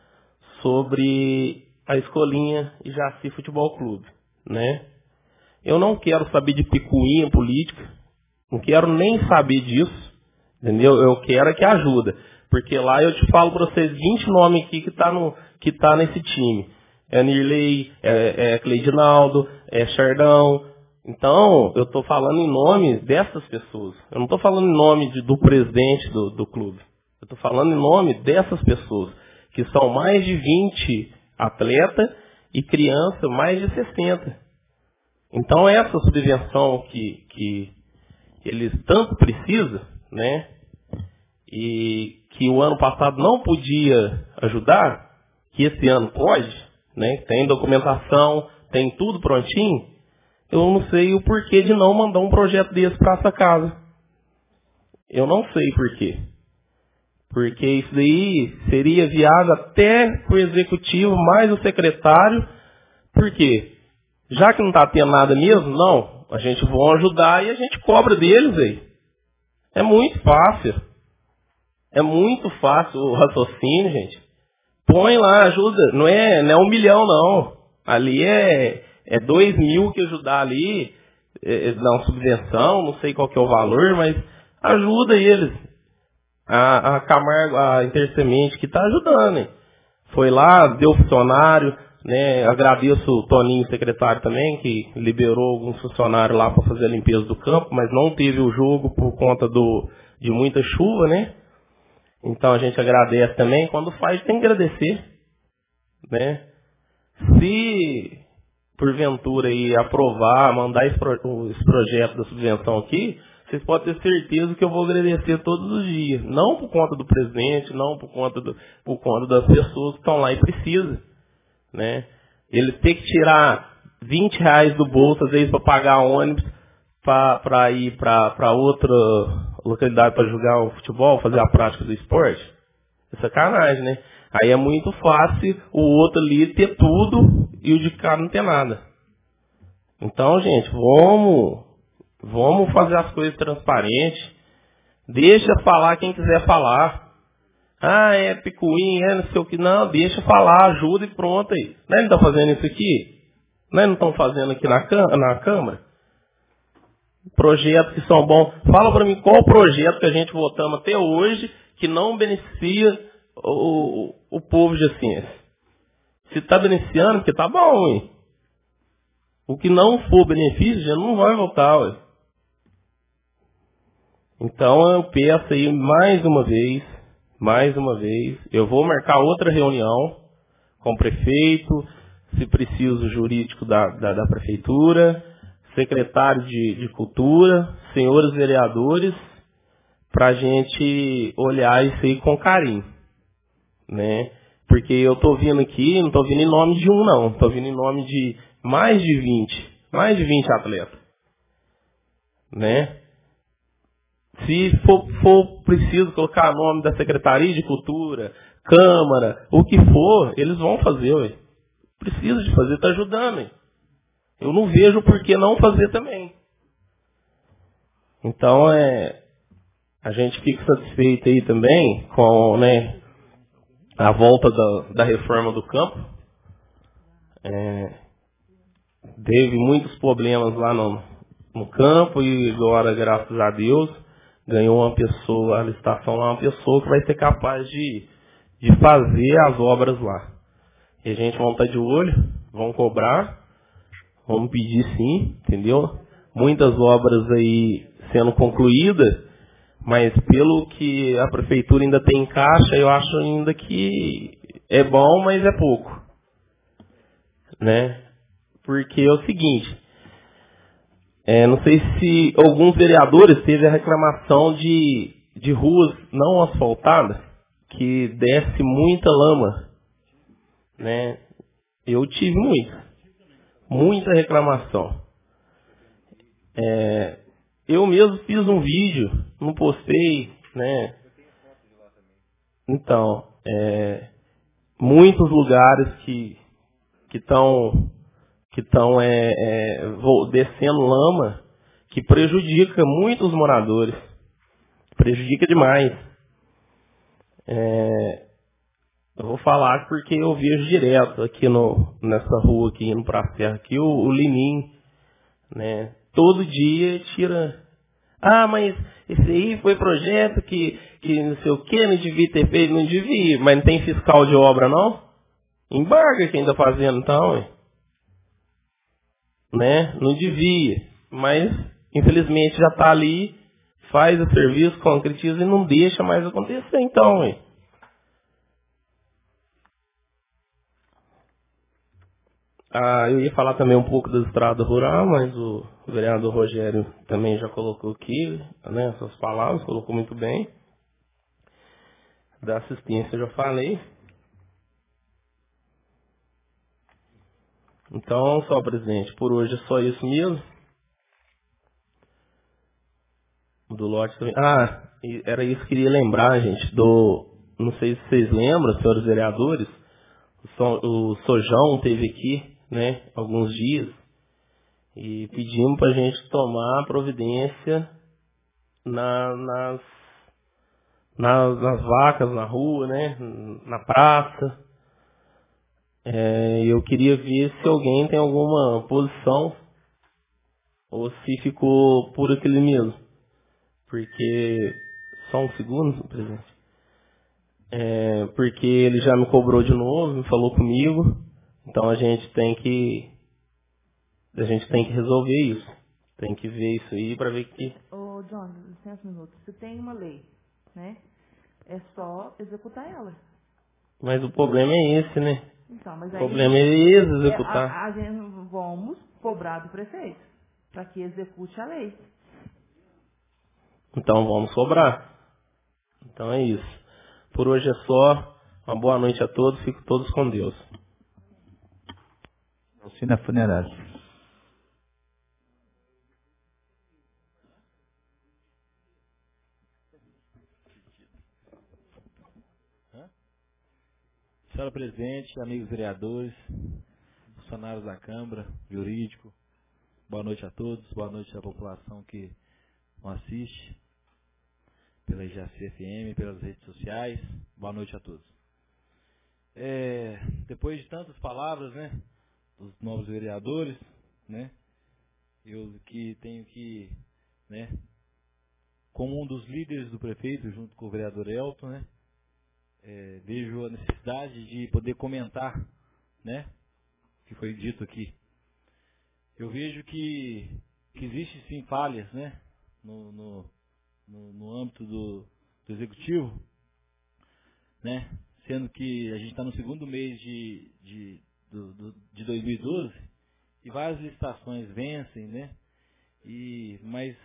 sobre a Escolinha e Jaci Futebol Clube, né? Eu não quero saber de picuinha política, não quero nem saber disso, entendeu? Eu quero que ajuda, porque lá eu te falo para vocês 20 nomes aqui que tá nesse time. É Nirley, é Cleidinaldo, é Xardão. Então, eu estou falando em nome dessas pessoas. Eu não estou falando em nome do presidente do clube. Eu estou falando em nome dessas pessoas, que são mais de 20 atletas e criança mais de 60. Então, essa subvenção que eles tanto precisam, né, e que o ano passado não podia ajudar, que esse ano pode, né, tem documentação, tem tudo prontinho, eu não sei o porquê de não mandar um projeto desse para essa casa. Eu não sei porquê. Porque isso daí seria viável até para o executivo, mais o secretário. Por quê? Já que não está tendo nada mesmo, não, a gente vai ajudar e a gente cobra deles aí. É muito fácil. É muito fácil o raciocínio, gente. Põe lá, ajuda. Não é 1 milhão, não. Ali é 2 mil que ajudar ali, dá uma subvenção, não sei qual que é o valor, mas ajuda eles. A Camargo, a Intersemente, que está ajudando, hein? Foi lá, deu funcionário, né? Agradeço o Toninho, secretário também, que liberou alguns funcionários lá para fazer a limpeza do campo, mas não teve o jogo por conta de muita chuva, né? Então a gente agradece também. Quando faz, tem que agradecer, né? Se porventura aí aprovar, mandar esse projeto da subvenção aqui, vocês podem ter certeza que eu vou agradecer todos os dias. Não por conta do presidente, não por conta das pessoas que estão lá e precisam, né? Ele tem que tirar 20 reais do bolso, às vezes, para pagar ônibus, para ir para outra localidade para jogar o futebol, fazer a prática do esporte. É sacanagem, né? Aí é muito fácil o outro ali ter tudo e o de cá não ter nada. Então, gente, vamos fazer as coisas transparentes. Deixa falar quem quiser falar. Ah, é picuinha, não sei o que. Não, deixa falar, ajuda e pronto aí. Nós não estamos fazendo isso aqui? Nós não estamos fazendo aqui na Câmara? Projetos que são bons. Fala para mim qual projeto que a gente votamos até hoje que não beneficia o povo de Jacinha. Se está beneficiando, porque tá bom, hein? O que não for benefício, já não vai votar, ué. Então eu peço aí mais uma vez, eu vou marcar outra reunião com o prefeito, se preciso, jurídico da prefeitura, secretário de cultura, senhores vereadores, para a gente olhar isso aí com carinho, né? Porque eu estou vindo aqui, não estou vindo em nome de um, não. Estou vindo em nome de mais de 20 atletas, né? Se for preciso colocar nome da Secretaria de Cultura, Câmara, o que for, eles vão fazer, ué. Precisa de fazer, está ajudando, ué. Eu não vejo por que não fazer também. Então, a gente fica satisfeito aí também com, né, a volta da reforma do campo. Teve muitos problemas lá no campo e agora, graças a Deus, ganhou uma pessoa, a licitação lá, uma pessoa que vai ser capaz de fazer as obras lá. E a gente vamos estar de olho, vamos cobrar, vamos pedir sim, entendeu? Muitas obras aí sendo concluídas, mas pelo que a prefeitura ainda tem em caixa, eu acho ainda que é bom, mas é pouco, né? Porque é o seguinte, não sei se alguns vereadores teve a reclamação de ruas não asfaltadas, que desce muita lama, né? Eu tive muita reclamação. Eu mesmo fiz um vídeo, não postei, né? Então, muitos lugares que estão descendo lama, que prejudica muitos moradores, prejudica demais. Eu vou falar porque eu vejo direto aqui nessa rua aqui indo para a Serra, aqui o Linim, né? Todo dia tira. Ah, mas esse aí foi projeto que não sei o que, não devia ter feito, não devia, mas não tem fiscal de obra não? Embarga quem está fazendo então, né? Não devia, mas infelizmente já está ali, faz o serviço, concretiza e não deixa mais acontecer então, eu ia falar também um pouco da estrada rural, mas o vereador Rogério também já colocou aqui, né, essas palavras, colocou muito bem. Da assistência eu já falei. Então, só, presidente, por hoje é só isso mesmo. Do lote também. Era isso que eu queria lembrar, gente, não sei se vocês lembram, senhores vereadores, o Sojão esteve aqui, né, alguns dias, e pedimos para a gente tomar providência nas vacas, na rua, né, na praça. Eu queria ver se alguém tem alguma posição ou se ficou por aquele mesmo. Porque, só um segundo, presidente. Porque ele já me cobrou de novo, me falou comigo. Então a gente tem que resolver isso. Tem que ver isso aí para ver que... Ô, John, licença um minuto. Se tem uma lei, né? É só executar ela. Mas o problema é esse, né? Então, mas o problema é executar. A gente vamos cobrar do prefeito para que execute a lei. Então vamos cobrar. Então é isso. Por hoje é só. Uma boa noite a todos. Fiquem todos com Deus. Oficina funerária. Senhora presidente, amigos vereadores, funcionários da Câmara, jurídico, boa noite a todos, boa noite à população que nos assiste pela IGAC-FM, pelas redes sociais, boa noite a todos. Depois de tantas palavras, né, dos novos vereadores, né, eu que tenho que, né, como um dos líderes do prefeito, junto com o vereador Elton, né, vejo a necessidade de poder comentar, né, o que foi dito aqui. Eu vejo que existe sim falhas, né, no âmbito do executivo, né, sendo que a gente está no segundo mês de 2012 e várias licitações vencem, né, mas...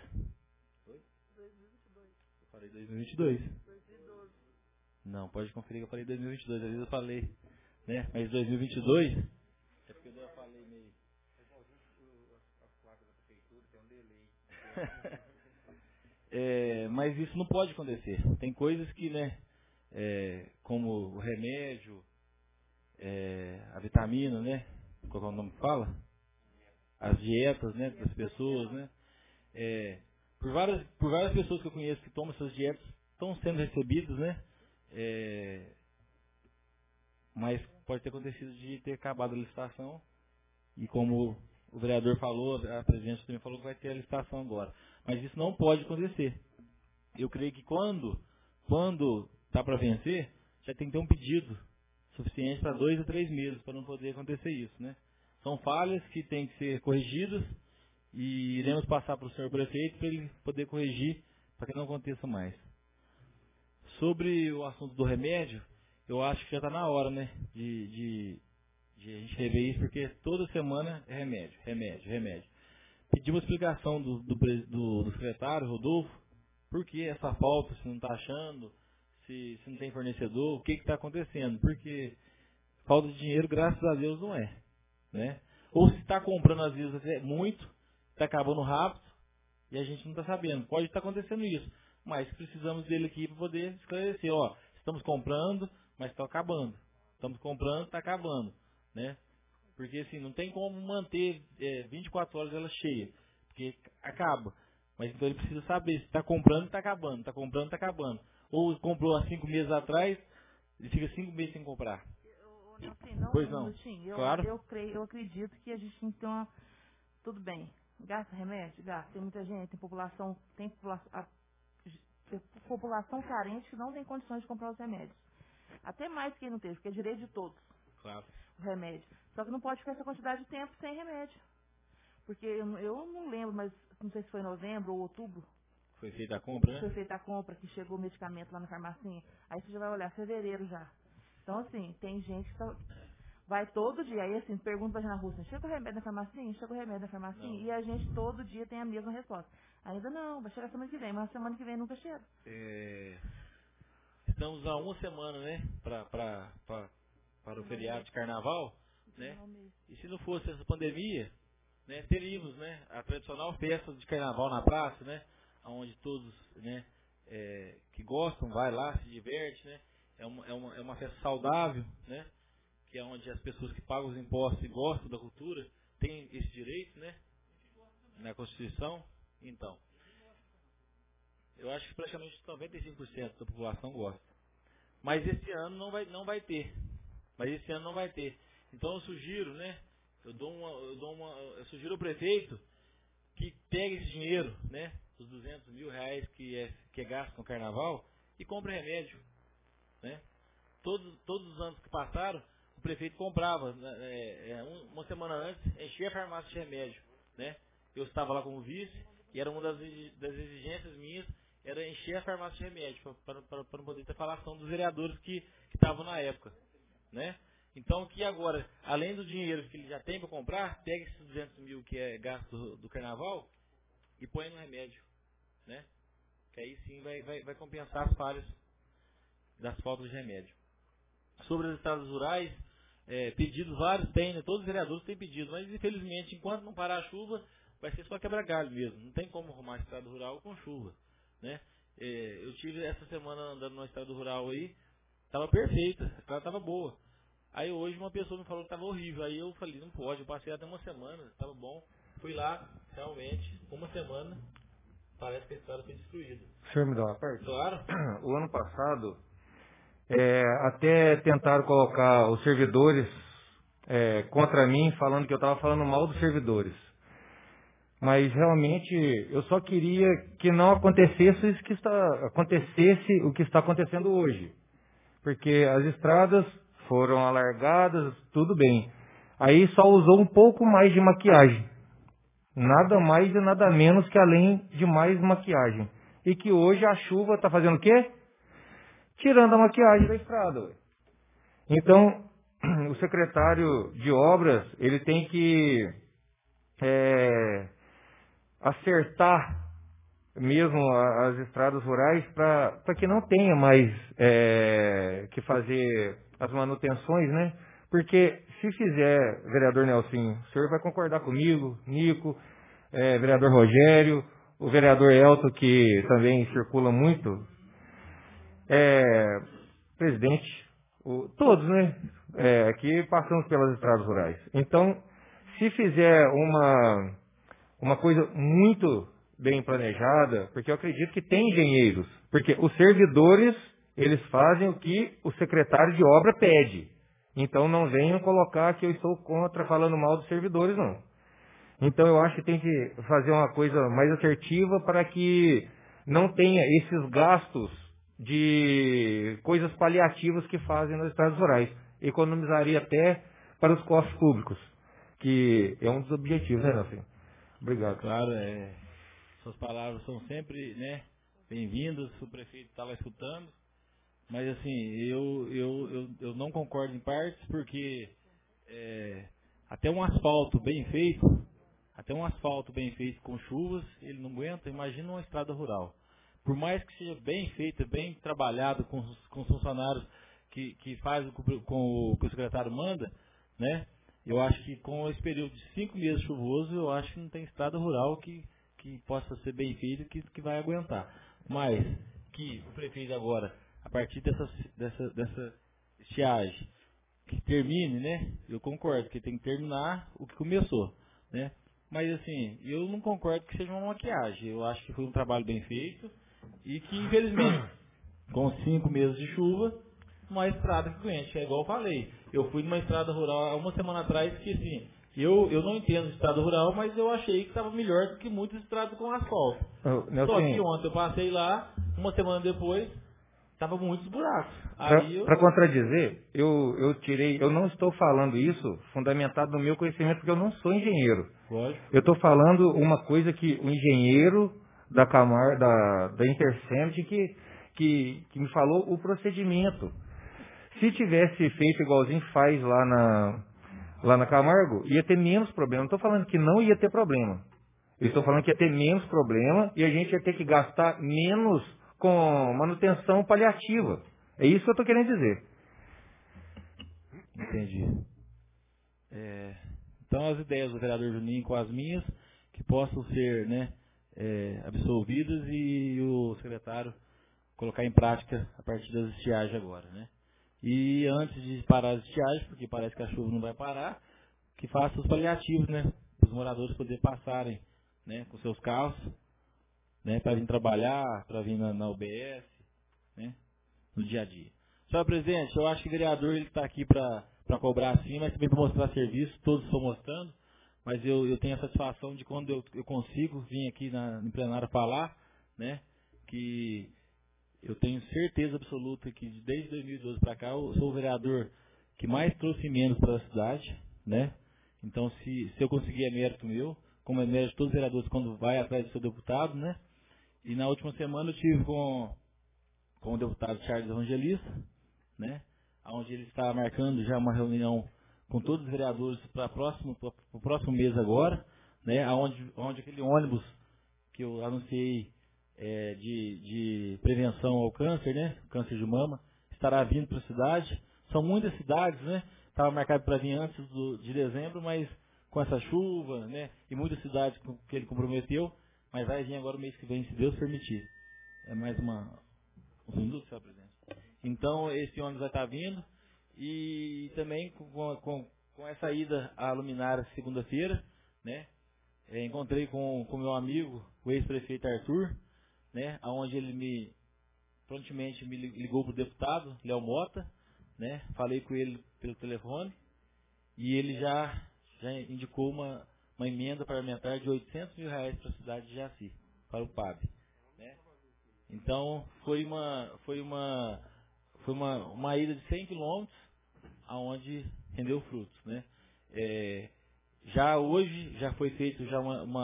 Eu falei 2022. Não, pode conferir que eu falei 2022, às vezes eu falei, né? Mas 2022 é porque eu falei meio. As placas da prefeitura tem um delay. Mas isso não pode acontecer. Tem coisas que, né? Como o remédio, a vitamina, né? Qual é o nome que fala? As dietas, né? Das pessoas, né? por várias pessoas que eu conheço que tomam essas dietas, estão sendo recebidos, né? Mas pode ter acontecido de ter acabado a licitação, e como o vereador falou, a presidente também falou que vai ter a licitação agora. Mas isso não pode acontecer. Eu creio que quando está para vencer, já tem que ter um pedido suficiente para 2 a 3 meses para não poder acontecer isso, né? São falhas que têm que ser corrigidas e iremos passar para o senhor prefeito para ele poder corrigir para que não aconteça mais. Sobre o assunto do remédio, eu acho que já está na hora, né, de a gente rever isso, porque toda semana é remédio. Pedi uma explicação do secretário, Rodolfo, por que essa falta, se não está achando, se não tem fornecedor, o que está acontecendo, porque falta de dinheiro, graças a Deus, não é, né? Ou se está comprando, às vezes, até muito, está acabando rápido, e a gente não está sabendo. Pode estar acontecendo isso, mas precisamos dele aqui para poder esclarecer, ó, estamos comprando, mas está acabando. Estamos comprando, está acabando, né? Porque assim, não tem como manter 24 horas ela cheia, porque acaba. Mas então ele precisa saber se está comprando, está acabando, está comprando, está acabando. Ou comprou há 5 meses atrás e fica 5 meses sem comprar. Pois não. Claro. Eu acredito que a gente tem que ter uma... Tudo bem, gasta remédio? Gasta. Tem muita gente, tem população carente que não tem condições de comprar os remédios. Até mais que não tem, porque é direito de todos. Claro. O remédio. Só que não pode ficar essa quantidade de tempo sem remédio. Porque eu não lembro, mas não sei se foi novembro ou outubro. Foi feita a compra, né? Foi feita a compra, que chegou o medicamento lá na farmacinha. Aí você já vai olhar, fevereiro já. Então, assim, tem gente que vai todo dia. Aí, assim, pergunta pra gente na rua, assim, chega o remédio na farmacinha? Chega o remédio na farmacinha? Não. E a gente todo dia tem a mesma resposta. Ainda não, vai chegar semana que vem, mas semana que vem nunca chega. Estamos há uma semana, né, para o feriado de carnaval, né? E se não fosse essa pandemia, né, teríamos, né, a tradicional festa de carnaval na praça, né, onde todos, né, que gostam, vai lá, se diverte, né? É uma festa saudável, né? Que é onde as pessoas que pagam os impostos e gostam da cultura têm esse direito, né? Na Constituição. Então, eu acho que praticamente 95% da população gosta. Mas esse ano não vai ter. Então eu sugiro, né? Eu sugiro ao prefeito que pegue esse dinheiro, né? Os 200 mil reais que é gasto com o carnaval e compre remédio, né? Todos os anos que passaram, o prefeito comprava, uma semana antes, enchia a farmácia de remédio, né? Eu estava lá como vice e era uma das exigências minhas, era encher a farmácia de remédio, para não poder ter falação dos vereadores que estavam na época, né? Então, que agora, além do dinheiro que ele já tem para comprar, pegue esses 200 mil que é gasto do carnaval e põe no remédio, né? Que aí sim vai compensar as falhas das faltas de remédio. Sobre as estradas rurais, pedidos vários tem, né? Todos os vereadores têm pedido, mas infelizmente, enquanto não parar a chuva, vai ser só quebra-galho mesmo. Não tem como arrumar a estrada rural com chuva, né? Eu tive essa semana andando na estrada rural aí, estava perfeita, a estrada estava boa. Aí hoje uma pessoa me falou que estava horrível, aí eu falei, não pode, eu passei até uma semana, estava bom. Fui lá, realmente, uma semana, parece que a estrada foi destruída. O senhor me dá uma parte? Claro. O ano passado, até tentaram colocar os servidores contra mim, falando que eu estava falando mal dos servidores. Mas realmente eu só queria que não acontecesse o que está acontecendo hoje. Porque as estradas foram alargadas, tudo bem. Aí só usou um pouco mais de maquiagem. Nada mais e nada menos que além de mais maquiagem. E que hoje a chuva está fazendo o quê? Tirando a maquiagem da estrada. Ué. Então, o secretário de obras, ele tem que acertar mesmo as estradas rurais para que não tenha mais que fazer as manutenções, né? Porque se fizer, vereador Nelson, o senhor vai concordar comigo, Nico, vereador Rogério, o vereador Elton, que também circula muito, presidente, todos, né? Aqui passamos pelas estradas rurais. Então, se fizer uma coisa muito bem planejada, porque eu acredito que tem engenheiros, porque os servidores, eles fazem o que o secretário de obra pede. Então não venham colocar que eu estou contra falando mal dos servidores, não. Então eu acho que tem que fazer uma coisa mais assertiva para que não tenha esses gastos de coisas paliativas que fazem nas estradas rurais. Economizaria até para os cofres públicos, que é um dos objetivos, né, Nelson? Obrigado. Claro, suas palavras são sempre, né, bem-vindas, o prefeito está lá escutando, mas assim, eu não concordo em partes, porque até um asfalto bem feito com chuvas, ele não aguenta, imagina uma estrada rural. Por mais que seja bem feito, bem trabalhado com os funcionários que faz com o que o secretário manda, né? Eu acho que com esse período de 5 meses chuvoso, eu acho que não tem estrada rural que possa ser bem feito que vai aguentar. Mas que o prefeito agora, a partir dessa estiagem, que termine, né? Eu concordo que tem que terminar o que começou, né? Mas assim, eu não concordo que seja uma maquiagem. Eu acho que foi um trabalho bem feito e que, infelizmente, com 5 meses de chuva, uma estrada que doente, é igual eu falei. Eu fui numa estrada rural há uma semana atrás que, assim, eu não entendo de estrada rural, mas eu achei que estava melhor do que muitas estradas com asfalto. Só que ontem eu passei lá, uma semana depois, estava muitos buracos. Para contradizer, eu não estou falando isso fundamentado no meu conhecimento, porque eu não sou engenheiro. Lógico. Eu estou falando uma coisa que o engenheiro da Intercept que me falou o procedimento. Se tivesse feito igualzinho faz lá na Camargo, ia ter menos problema. Não estou falando que não ia ter problema. Eu estou falando que ia ter menos problema e a gente ia ter que gastar menos com manutenção paliativa. É isso que eu estou querendo dizer. Entendi. Então as ideias do vereador Juninho com as minhas, que possam ser, né, absolvidas e o secretário colocar em prática a partir das estiagens agora, né? E antes de parar as estiagens, porque parece que a chuva não vai parar, que faça os paliativos, né? Para os moradores poderem passarem, né, com seus carros, né, para vir trabalhar, para vir na UBS, né, no dia a dia. Senhor presidente, eu acho que o vereador está aqui para cobrar sim, mas também para mostrar serviço, todos estão mostrando, mas eu tenho a satisfação de quando eu consigo vir aqui no plenário falar, né, que eu tenho certeza absoluta que desde 2012 para cá eu sou o vereador que mais trouxe emendas para a cidade, né? Então se eu conseguir é mérito meu, como é mérito de todos os vereadores quando vai atrás do seu deputado, né? E na última semana eu tive com o deputado Charles Evangelista, né? Onde ele está marcando já uma reunião com todos os vereadores para o próximo mês agora, né? Onde aquele ônibus que eu anunciei de prevenção ao câncer, né? Câncer de mama, estará vindo para a cidade. São muitas cidades, né? Estava marcado para vir antes de dezembro, mas com essa chuva, né? E muitas cidades que ele comprometeu, mas vai vir agora o mês que vem, se Deus permitir. É mais uns minutos, senhor presidente. Então, esse ônibus vai estar vindo e também com essa ida à luminária segunda-feira, né? Encontrei com o meu amigo, o ex-prefeito Arthur, né, onde ele prontamente me ligou para o deputado, Léo Mota, né, falei com ele pelo telefone e ele já indicou uma emenda parlamentar de R$800 mil para a cidade de Jaci, para o PAB. Né. Então, foi uma ida de 100 quilômetros, aonde rendeu frutos. Né. Já hoje, já foi feito já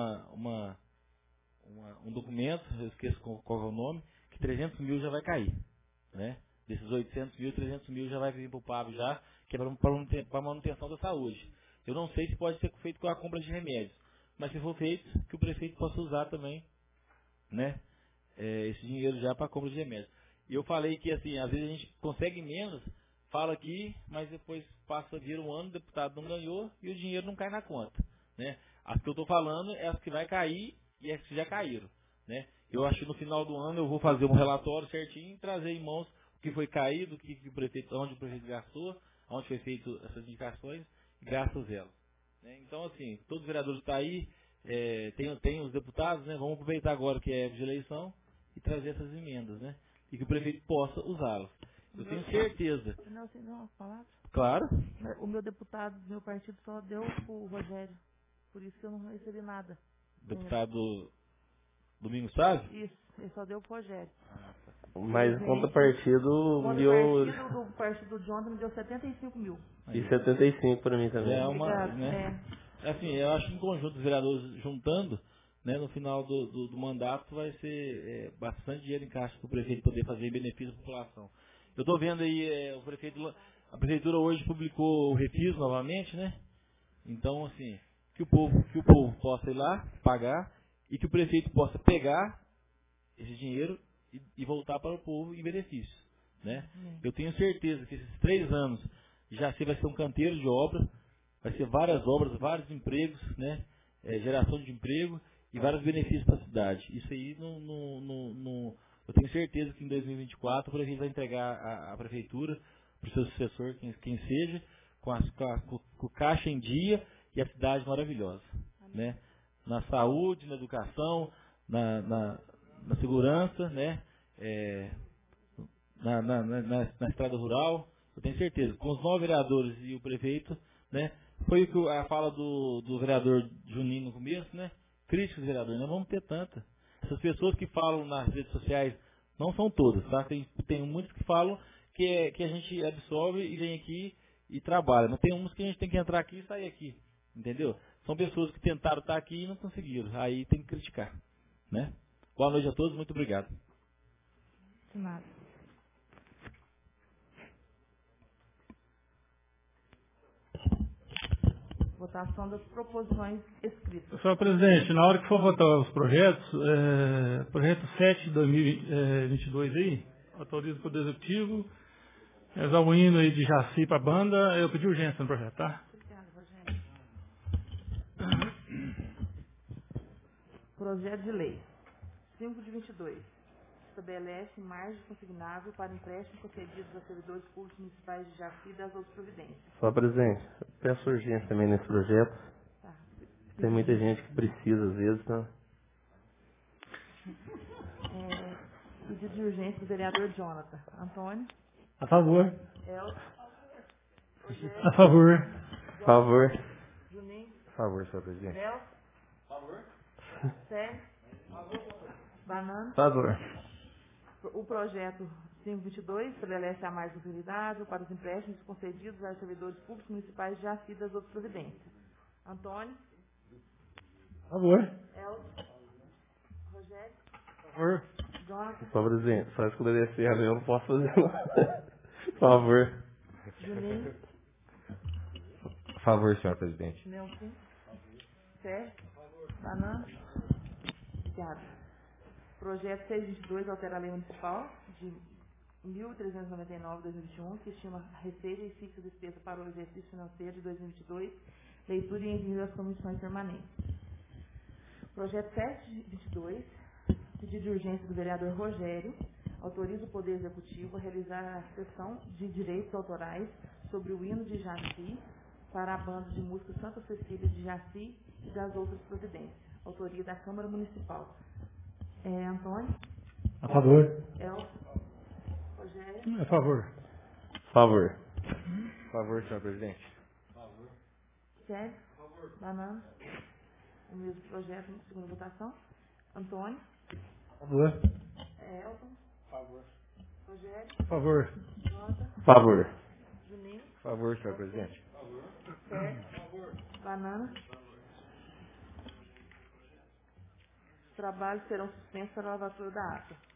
um documento, eu esqueço qual é o nome, que 300 mil já vai cair, né? Desses 800 mil, 300 mil já vai vir para o PAB já, que é para manutenção da saúde. Eu não sei se pode ser feito com a compra de remédios, mas se for feito, que o prefeito possa usar também, né? Esse dinheiro já para a compra de remédios. E eu falei que, assim, às vezes a gente consegue menos, fala aqui, mas depois vira um ano, o deputado não ganhou e o dinheiro não cai na conta, né? As que eu estou falando é as que vai cair e as que já caíram, né? Eu acho que no final do ano eu vou fazer um relatório certinho e trazer em mãos o que foi caído, onde o prefeito gastou, onde foi feito essas indicações e gastos elas. Né? Então, assim, todos os vereadores estão aí, tem os deputados, né? Vamos aproveitar agora que é época de eleição e trazer essas emendas, né? E que o prefeito possa usá-las. Eu tenho certeza. Não, você não falar? Claro. O meu deputado do meu partido só deu pro Rogério. Por isso que eu não recebi nada. Deputado Domingos Sávio? Isso, ele só deu pro Rogério. Mas contrapartido do partido do Jonathan me deu 75 mil. E 75 para mim também. Assim, eu acho que em conjunto os vereadores juntando, né, no final do mandato vai ser bastante dinheiro em caixa para o prefeito poder fazer em benefício da população. Eu estou vendo aí, a prefeitura hoje publicou o refis novamente, né? Então, assim, que o povo possa ir lá, pagar, e que o prefeito possa pegar esse dinheiro e voltar para o povo em benefício, né? Eu tenho certeza que esses 3 anos Jaci vai ser um canteiro de obra, vai ser várias obras, vários empregos, né? Geração de emprego e vários benefícios para a cidade. Isso aí, eu tenho certeza que em 2024 o prefeito vai entregar a prefeitura para o seu sucessor, quem seja, com o caixa em dia e a cidade maravilhosa, né? Na saúde, na educação, na segurança, né? Na estrada rural. Eu tenho certeza, com os 9 vereadores e o prefeito, né? Foi o que a fala do vereador Juninho no começo, né? Críticos do vereador, não vamos ter tanta. Essas pessoas que falam nas redes sociais, não são todas, tá? Tem muitos que falam que a gente absorve e vem aqui e trabalha. Mas tem uns que a gente tem que entrar aqui e sair aqui, entendeu? São pessoas que tentaram estar aqui e não conseguiram. Aí tem que criticar, né? Boa noite a todos, muito obrigado. De nada. Votação das proposições escritas. Senhor presidente, na hora que for votar os projetos, projeto 7 de 2022 aí, autoriza o Poder Executivo, usar o hino aí de Jaci para a banda, eu pedi urgência no projeto, tá? Obrigada, Rogério. Projeto de lei 5 de 22. Estabelece margem consignável para empréstimos concedidos a servidores públicos municipais de Jaci e das outras providências. Só presidente, peço urgência também nesse projeto. Tá. Tem muita gente que precisa, às vezes, né? Pedido de urgência do vereador Jonathan. Antônio? A favor. Elton? A favor. A favor. Juninho? A favor, senhor presidente. Nelson? A favor. Sérgio? A favor. Banana? A favor. O projeto 522 estabelece a margem utilidade para os empréstimos concedidos aos servidores públicos municipais de Jaci das outras providências. Antônio? A favor. Elton? Rogério? A favor. Jonathan? Só presidente, só esclarecer, eu não posso fazer nada. Por favor. Juninho? A favor, senhor presidente. Nelson? Sérgio? Banana? Obrigada. Projeto 622 altera a lei municipal de 1.399/2021, que estima receita e fixa despesa para o exercício financeiro de 2022, leitura e envio às comissões permanentes. Projeto 722, pedido de urgência do vereador Rogério, autoriza o Poder Executivo a realizar a cessão de direitos autorais sobre o hino de Jaci para a banda de música Santa Cecília de Jaci e das outras providências. Autoria da Câmara Municipal. Antônio? A favor. Elton? Rogério? A favor. A favor. A favor, senhor presidente. A favor. Sérgio? A favor. Banana? O mesmo projeto, segunda votação. Antônio? A favor. Elton? A favor. Rogério? A favor. Jonathan? A favor. Juninho? A favor, senhor presidente. A favor. Sérgio? A favor. Banana? Os trabalhos serão suspensos para a lavatura da ata.